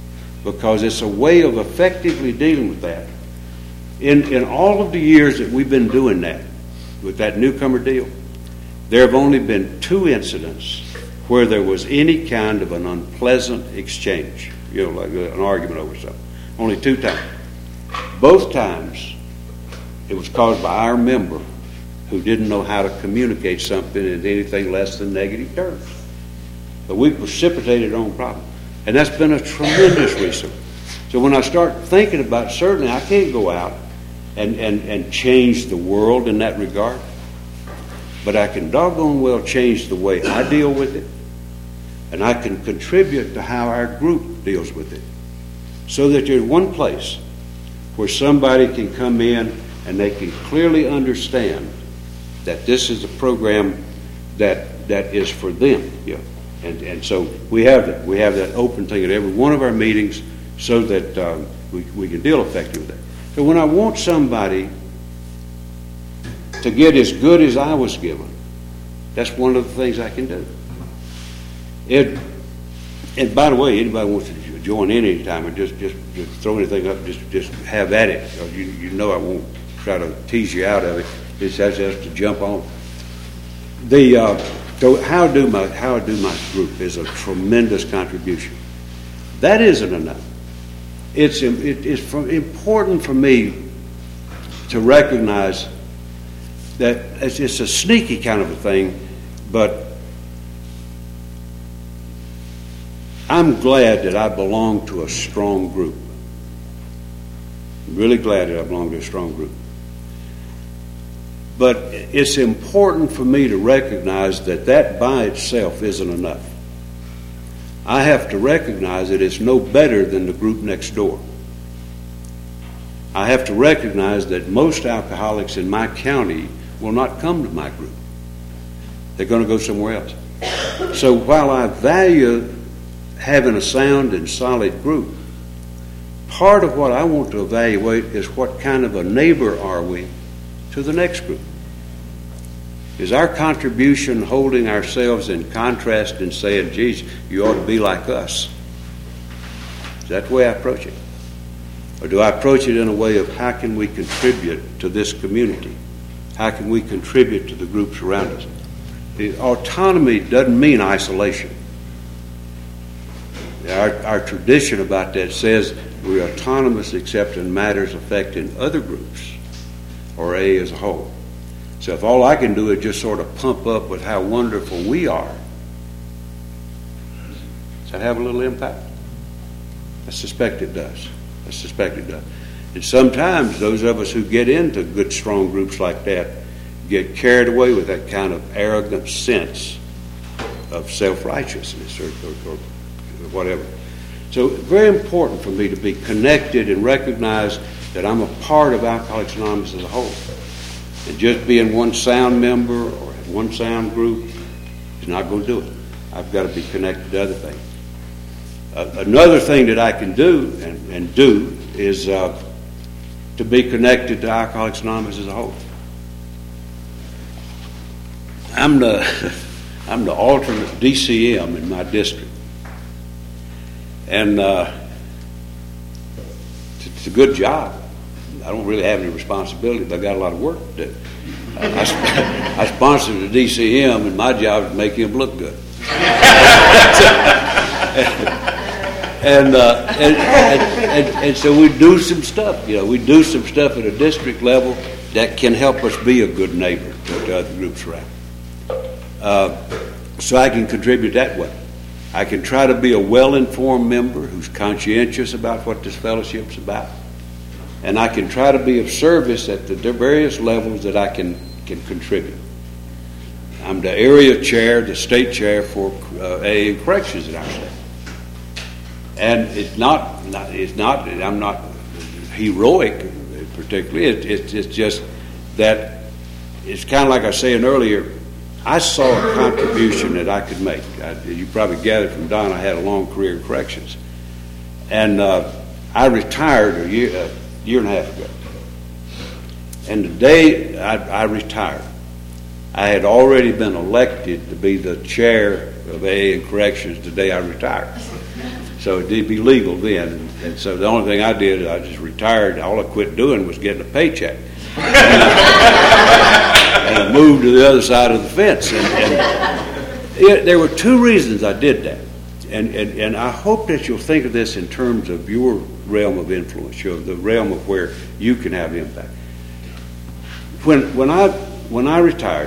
because it's a way of effectively dealing with that. In, in all of the years that we've been doing that, with that newcomer deal, there have only been two incidents where there was any kind of an unpleasant exchange, you know, like an argument over something. Only two times. Both times, it was caused by our member who didn't know how to communicate something in anything less than negative terms. But we precipitated our own problem. And that's been a tremendous resource. So when I start thinking about, certainly I can't go out and, and, and change the world in that regard, but I can doggone well change the way I deal with it, and I can contribute to how our group deals with it. So that there's one place where somebody can come in and they can clearly understand that this is a program that that is for them. You know. And and so we have that. We have that open thing at every one of our meetings so that um, we, we can deal effectively with that. So when I want somebody to get as good as I was given, that's one of the things I can do. It, and by the way, anybody wants to join in any time or just, just, just throw anything up, just just have at it. You, you know I won't try to tease you out of it. It's just to jump on. The uh, so how do my how do my group is a tremendous contribution. That isn't enough. It's it, it's for, important for me to recognize that it's, it's a sneaky kind of a thing, but I'm glad that I belong to a strong group. I'm really glad that I belong to a strong group. But it's important for me to recognize that that by itself isn't enough. I have to recognize that it's no better than the group next door. I have to recognize that most alcoholics in my county will not come to my group. They're going to go somewhere else. So while I value having a sound and solid group, part of what I want to evaluate is what kind of a neighbor are we to the next group. Is our contribution holding ourselves in contrast and saying, geez, you ought to be like us? Is that the way I approach it? Or do I approach it in a way of how can we contribute to this community? How can we contribute to the groups around us? The autonomy doesn't mean isolation. Our, our tradition about that says we're autonomous except in matters affecting other groups or A as a whole. So if all I can do is just sort of pump up with how wonderful we are, does that have a little impact? I suspect it does. I suspect it does. And sometimes those of us who get into good, strong groups like that get carried away with that kind of arrogant sense of self-righteousness or, or, or whatever. So very important for me to be connected and recognize that I'm a part of Alcoholics Anonymous as a whole. And just being one sound member or one sound group is not going to do it. I've got to be connected to other things. Uh, another thing that I can do and, and do is uh, to be connected to Alcoholics Anonymous as a whole. I'm the I'm the alternate D C M in my district, and uh, it's a good job. I don't really have any responsibility, but I got a lot of work to do. I, I, I sponsor the D C M, and my job is to make him look good. and, uh, and, and, and and so we do some stuff. You know, we do some stuff at a district level that can help us be a good neighbor to, to other groups around. Uh, so I can contribute that way. I can try to be a well-informed member who's conscientious about what this fellowship's about. And I can try to be of service at the various levels that I can, can contribute. I'm the area chair, the state chair for uh, A A Corrections in our state. And it's not, not, it's not, I'm not heroic particularly. It, it, it's just that it's kind of like I was saying earlier, I saw a contribution that I could make. I, you probably gathered from Don, I had a long career in corrections. And uh, I retired a year, a year and a half ago. And the day I, I retired, I had already been elected to be the chair of A A and Corrections the day I retired. So it'd be legal then. And, and so the only thing I did, I just retired. All I quit doing was getting a paycheck. And I, and I moved to the other side of the fence. And, and it, there were two reasons I did that. And, and, and I hope that you'll think of this in terms of your realm of influence, your, the realm of where you can have impact. When, when, I, when I retired,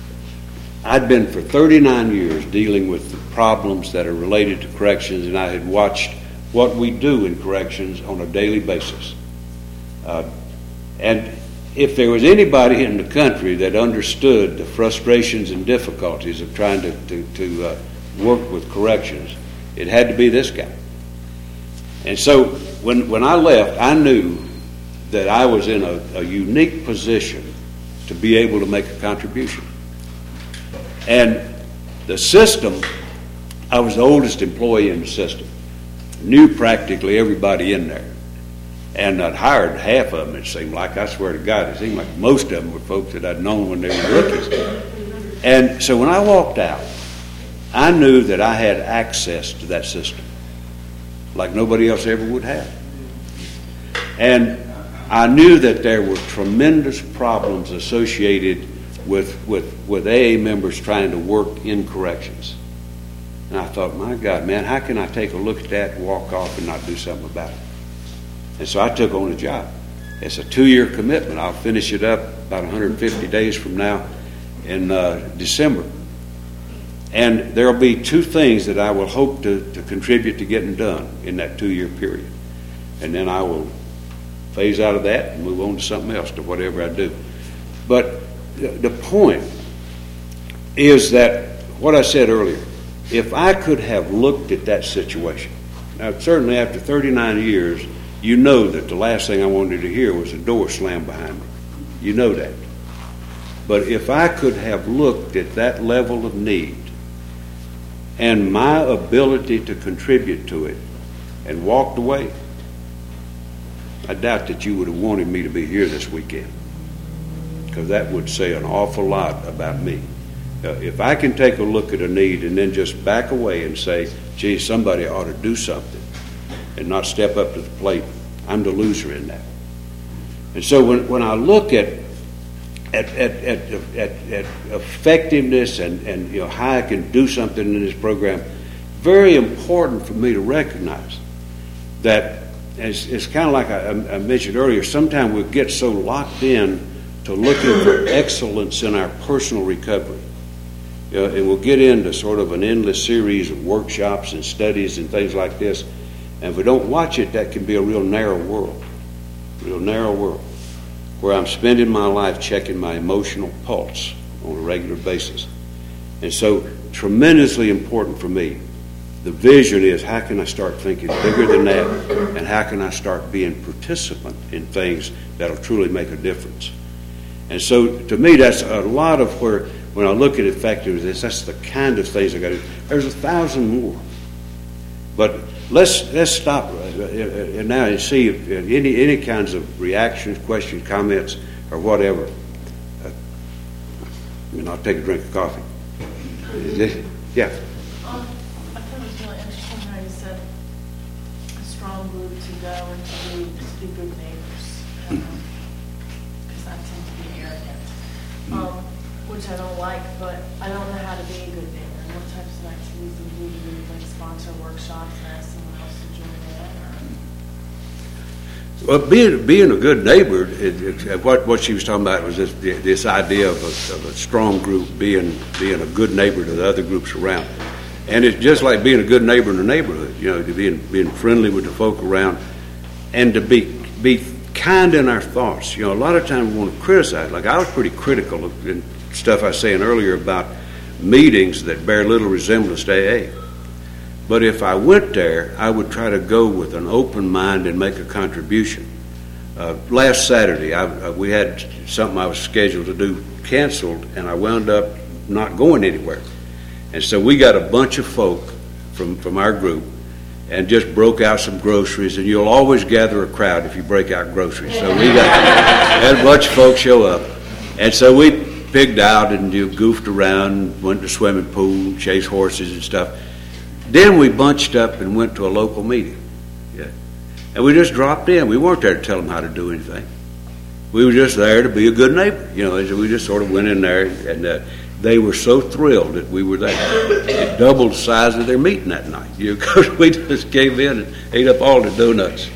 I'd been for thirty-nine years dealing with the problems that are related to corrections, and I had watched what we do in corrections on a daily basis. Uh, and if there was anybody in the country that understood the frustrations and difficulties of trying to, to, to uh, work with corrections, it had to be this guy. And so when, when I left, I knew that I was in a, a unique position to be able to make a contribution. And the system, I was the oldest employee in the system, knew practically everybody in there. And I'd hired half of them, it seemed like. I swear to God, it seemed like most of them were folks that I'd known when they were rookies. And so when I walked out, I knew that I had access to that system like nobody else ever would have. And I knew that there were tremendous problems associated with, with, with A A members trying to work in corrections. And I thought, my God, man, how can I take a look at that, walk off, and not do something about it? And so I took on a job. It's a two-year commitment. I'll finish it up about one hundred fifty days from now in uh, December. And there will be two things that I will hope to, to contribute to getting done in that two-year period. And then I will phase out of that and move on to something else, to whatever I do. But the point is that what I said earlier, if I could have looked at that situation, now certainly after thirty-nine years, you know that the last thing I wanted to hear was a door slammed behind me. You know that. But if I could have looked at that level of need and my ability to contribute to it and walked away, I doubt that you would have wanted me to be here this weekend, because that would say an awful lot about me. Uh, if I can take a look at a need and then just back away and say, gee, somebody ought to do something, and not step up to the plate, I'm the loser in that. And so when, when I look at at, at, at, at, at effectiveness and, and you know how I can do something in this program, very important for me to recognize that it's, it's kind of like I, I mentioned earlier, sometimes we get so locked in to looking for excellence in our personal recovery. You know, and we'll get into sort of an endless series of workshops and studies and things like this. And if we don't watch it, that can be a real narrow world, real narrow world, where I'm spending my life checking my emotional pulse on a regular basis. And so, tremendously important for me, the vision is, how can I start thinking bigger than that, and how can I start being participant in things that'll truly make a difference. And so, to me, that's a lot of where, when I look at effectiveness, that's the kind of things I got to do. There's a thousand more. But let's let's stop and now and see if any any kinds of reactions, questions, comments, or whatever. Uh, and I'll take a drink of coffee. Yeah. Um, I thought it was really interesting how you said a strong group to go and to be, to be good neighbors, because um, I tend to be arrogant, um, which I don't like, but I don't know how to be a good neighbor. What types of activities do you do? Like sponsor workshops and ask someone else to join in? Or? Well, being being a good neighbor, it, it, what what she was talking about was this this idea of a, of a strong group being being a good neighbor to the other groups around, and it's just like being a good neighbor in the neighborhood. You know, to being being friendly with the folk around, and to be be kind in our thoughts. You know, a lot of times we want to criticize. Like I was pretty critical of the stuff I was saying earlier about meetings that bear little resemblance to A A. But if I went there, I would try to go with an open mind and make a contribution. Uh, last Saturday, I, uh, we had something I was scheduled to do canceled, and I wound up not going anywhere. And so we got a bunch of folk from, from our group and just broke out some groceries, and you'll always gather a crowd if you break out groceries. So we got had a bunch of folks show up. And so we pigged out and you goofed around, went to the swimming pool, chased horses and stuff. Then we bunched up and went to a local meeting. Yeah. And we just dropped in. We weren't there to tell them how to do anything. We were just there to be a good neighbor. You know, we just sort of went in there, and uh, they were so thrilled that we were there. It doubled the size of their meeting that night. You know, because we just came in and ate up all the donuts.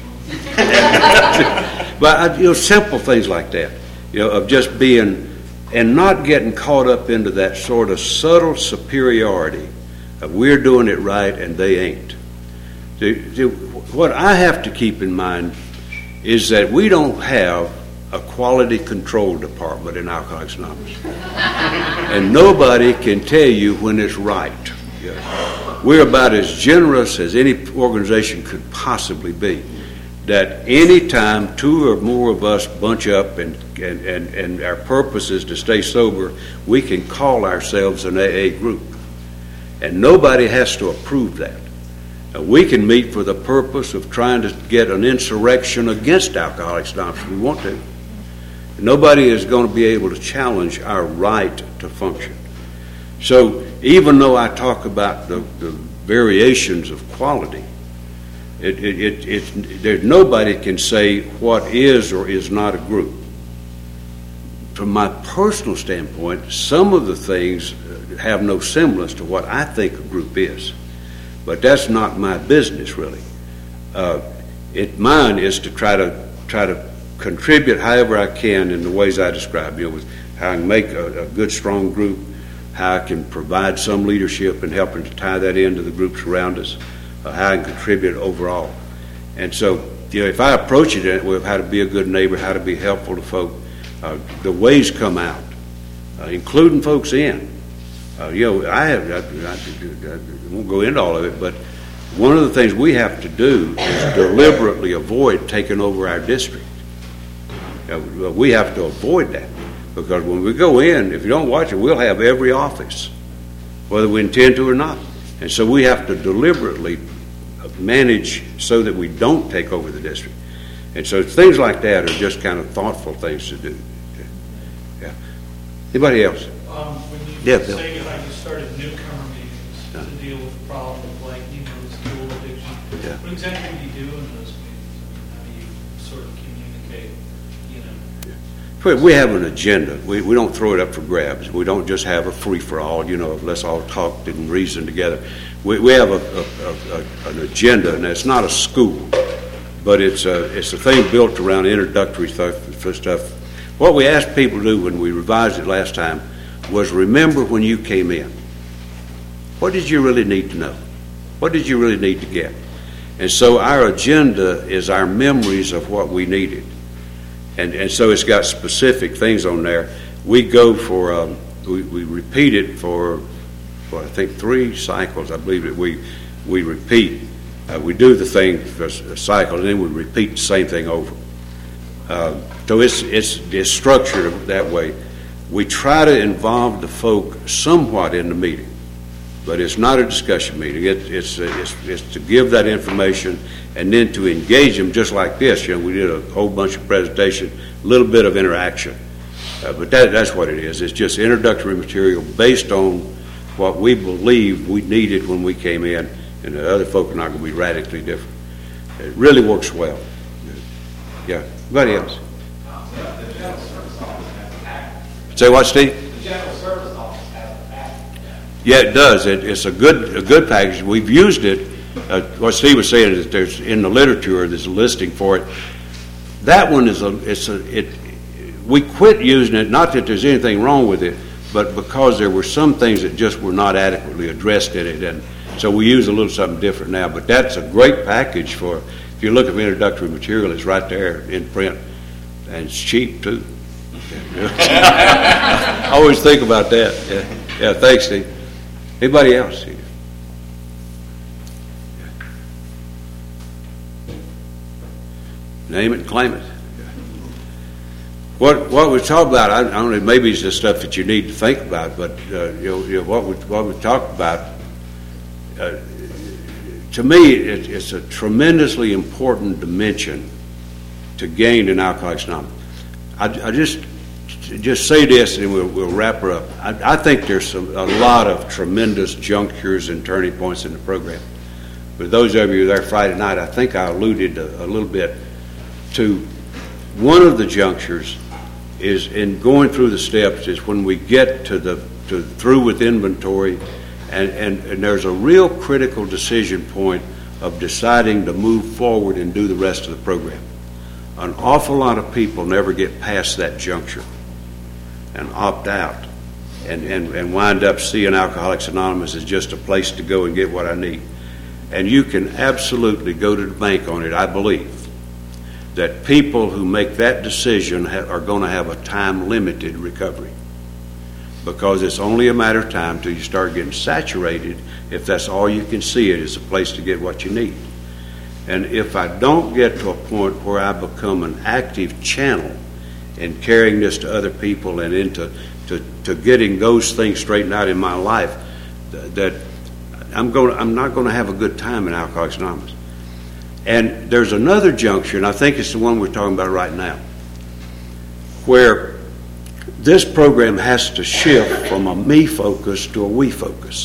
But, you know, simple things like that, you know, of just being, and not getting caught up into that sort of subtle superiority of we're doing it right and they ain't. See, see, what I have to keep in mind is that we don't have a quality control department in Alcoholics Anonymous. And nobody can tell you when it's right. Yeah. We're about as generous as any organization could possibly be. That any time two or more of us bunch up and, and, and, and our purpose is to stay sober, we can call ourselves an A A group. And nobody has to approve that. Now, we can meet for the purpose of trying to get an insurrection against Alcoholics Anonymous if we want to. Nobody is going to be able to challenge our right to function. So even though I talk about the, the variations of quality, it, it, it, it, there's nobody can say what is or is not a group. From my personal standpoint, some of the things have no semblance to what I think a group is. But that's not my business, really. Uh, it, mine is to try to try to contribute however I can in the ways I described, you know, with how I can make a, a good, strong group, how I can provide some leadership and helping to tie that into the groups around us, uh, how I can contribute overall. And so, you know, if I approach it with how to be a good neighbor, how to be helpful to folk, uh, the ways come out, uh, including folks in. Uh, you know, I have, I, I, I, I won't go into all of it, but one of the things we have to do is deliberately avoid taking over our district. Uh, we have to avoid that, because when we go in, if you don't watch it, we'll have every office, whether we intend to or not. And so we have to deliberately manage so that we don't take over the district. And so things like that are just kind of thoughtful things to do. Yeah. Anybody else? Um, when you yeah, say how you started newcomer meetings yeah. to deal with the problem of, like, you know, this dual addiction, yeah. what exactly do you do in those meetings? I mean, how do you sort of communicate, you know? Yeah. We have an agenda. We, we don't throw it up for grabs. We don't just have a free-for-all, you know, let's all talk and reason together. We, we have a, a, a, an agenda, and it's not a school, but it's a, it's a thing built around introductory stuff, stuff. What we asked people to do when we revised it last time was remember when you came in. What did you really need to know? What did you really need to get? And so our agenda is our memories of what we needed. And and so it's got specific things on there. We go for, um, we, we repeat it for, for, I think, three cycles. I believe that we, we repeat. Uh, we do the thing for a cycle, and then we repeat the same thing over. Uh, so it's, it's, it's structured that way. We try to involve the folk somewhat in the meeting, but it's not a discussion meeting. It, it's, it's, it's to give that information and then to engage them just like this. You know, we did a whole bunch of presentation, a little bit of interaction, uh, but that, that's what it is. It's just introductory material based on what we believed we needed when we came in, and the other folk are not going to be radically different. It really works well. Yeah. Anybody else? Say what, Steve? The General Service Office has a package. Yeah, it does. It, it's a good a good package. We've used it. Uh, what Steve was saying is that there's in the literature there's a listing for it. That one is a it's a it. We quit using it, not that there's anything wrong with it, but because there were some things that just were not adequately addressed in it, and so we use a little something different now. But that's a great package for. If you look at introductory material, it's right there in print, and it's cheap too. I always think about that. Yeah, yeah. Thanks, Steve. Anybody else? Yeah. Name it and claim it. Yeah. What what we talk about, I, I don't know. Maybe it's just stuff that you need to think about, but uh, you know, you know, what we what we talk about. Uh, to me, it, it's a tremendously important dimension to gain in Alcoholics Anonymous. I, I just. Just say this and we'll, we'll wrap her up. I, I think there's some, a lot of tremendous junctures and turning points in the program. For those of you there Friday night, I think I alluded a, a little bit to one of the junctures is in going through the steps is when we get to the to through with inventory, and, and, and there's a real critical decision point of deciding to move forward and do the rest of the program. An awful lot of people never get past that juncture and opt out and, and, and wind up seeing Alcoholics Anonymous as just a place to go and get what I need. And you can absolutely go to the bank on it, I believe, that people who make that decision ha- are going to have a time-limited recovery, because it's only a matter of time till you start getting saturated if that's all you can see it as a place to get what you need. And if I don't get to a point where I become an active channel in carrying this to other people and into to, to getting those things straightened out in my life, th- that I'm going, I'm not going to have a good time in Alcoholics Anonymous. And there's another juncture, and I think it's the one we're talking about right now, where this program has to shift from a me focus to a we focus.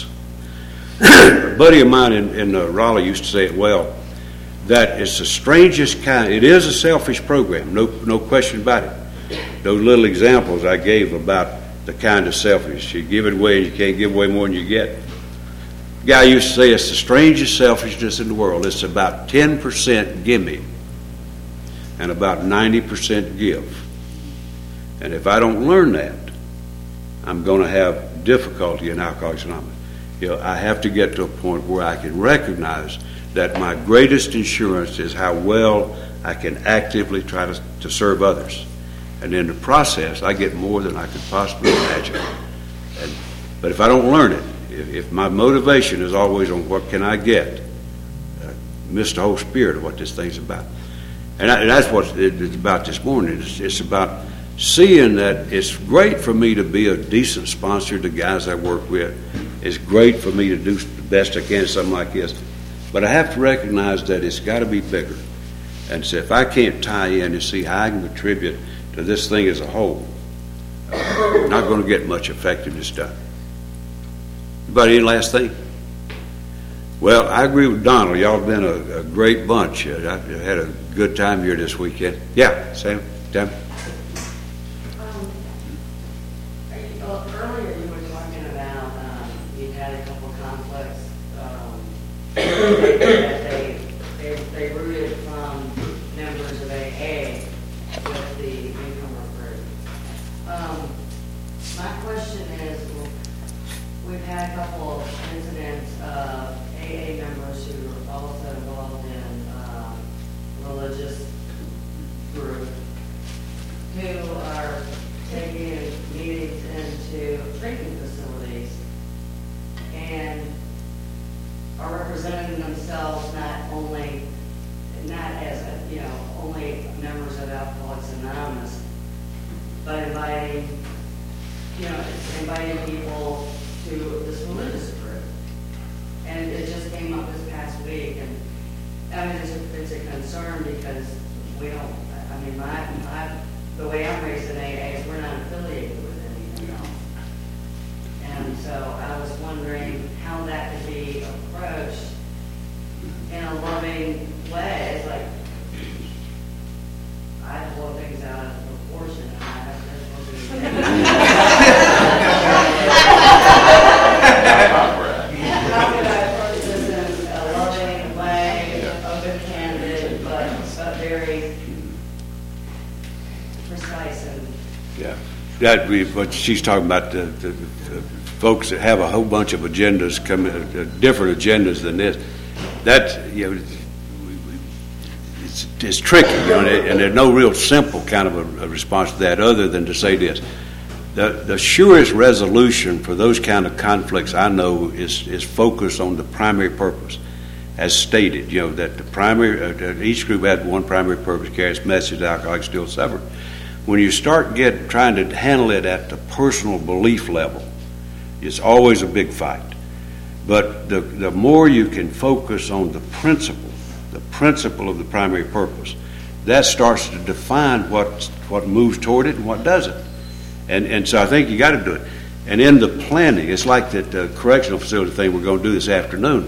A buddy of mine in, in uh, Raleigh used to say it well, that it's the strangest kind. It is a selfish program, no no question about it. Those little examples I gave about the kind of selfish, you give it away and you can't give away more than you get. Guy used to say it's the strangest selfishness in the world. It's about ten percent gimme and about ninety percent give. And if I don't learn that, I'm going to have difficulty in Alcoholics Anonymous. You know, I have to get to a point where I can recognize that my greatest insurance is how well I can actively try to, to serve others. And in the process, I get more than I could possibly imagine. And, but if I don't learn it, if, if my motivation is always on what can I get, I miss the whole spirit of what this thing's about. And, I, and that's what it's about this morning. It's, it's about seeing that it's great for me to be a decent sponsor to guys I work with. It's great for me to do the best I can in something like this. But I have to recognize that it's got to be bigger. And so if I can't tie in and see how I can contribute to this thing as a whole, I'm not going to get much effectiveness done. But any last thing? Well, I agree with Donald. Y'all have been a, a great bunch. I've had a good time here this weekend. Yeah, Sam? Sam? that they, they, they rooted from members of A A with the newcomer group. Um, my question is, we've had a couple of incidents of A A members who are also involved in uh, religious group who are taking meetings into drinking facilities and are representing themselves not only, not as, a, you know, only members of Alcoholics Anonymous, but inviting, you know, inviting people to this religious group. And it just came up this past week, and I mean, it's a, it's a concern because we don't, I mean, my, my, the way I'm raised in A A is we're not affiliated with anything else. And so I was wondering how that could be approached in a loving way. It's like, I blow things out of proportion, and I have How could I approach this in a loving way, open-handed, but, but very precise and... Yeah. That we, what she's talking about, the, the, the folks that have a whole bunch of agendas, come, uh, different agendas than this. That, you know, it's, it's tricky, you know, and there's no real simple kind of a, a response to that other than to say this. The, the surest resolution for those kind of conflicts I know is, is focused on the primary purpose, as stated, you know, that the primary, uh, each group had one primary purpose, carry its message that alcoholics still suffer. When you start get, trying to handle it at the personal belief level, it's always a big fight. But the, the more you can focus on the principle, the principle of the primary purpose, that starts to define what, what moves toward it and what doesn't. And, and so I think you got to do it. And in the planning, it's like that uh, correctional facility thing we're going to do this afternoon.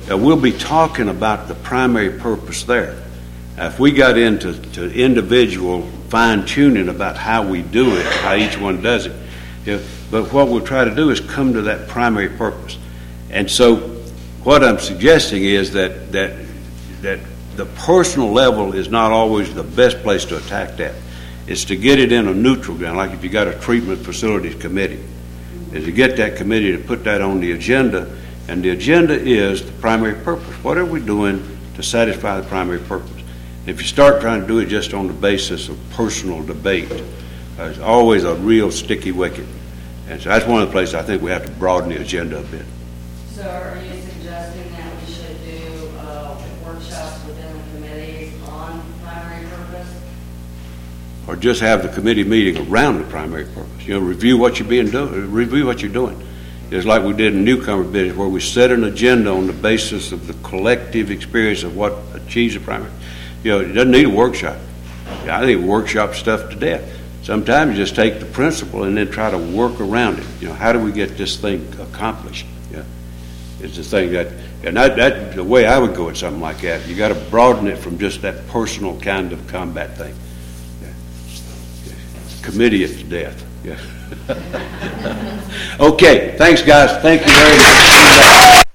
uh, we'll be talking about the primary purpose there. Uh, if we got into to individual fine tuning about how we do it, how each one does it, you know, but what we'll try to do is come to that primary purpose. And so, what I'm suggesting is that that that the personal level is not always the best place to attack that. It's to get it in a neutral ground, like if you got a treatment facilities committee, is to get that committee to put that on the agenda, and the agenda is the primary purpose. What are we doing to satisfy the primary purpose? If you start trying to do it just on the basis of personal debate, uh, it's always a real sticky wicket. And so that's one of the places I think we have to broaden the agenda a bit. So are you suggesting that we should do uh, workshops within the committees on primary purpose? Or just have the committee meeting around the primary purpose. You know, review what you're being do, review what you're doing. It's like we did in newcomer business, where we set an agenda on the basis of the collective experience of what achieves the primary. You know, it doesn't need a workshop. I think workshop stuff to death. Sometimes you just take the principle and then try to work around it. You know, how do we get this thing accomplished? Yeah, it's the thing that, and that, that the way I would go at something like that. You got to broaden it from just that personal kind of combat thing. Yeah. Yeah. Committee it to death. Yeah. Okay, thanks guys. Thank you very much.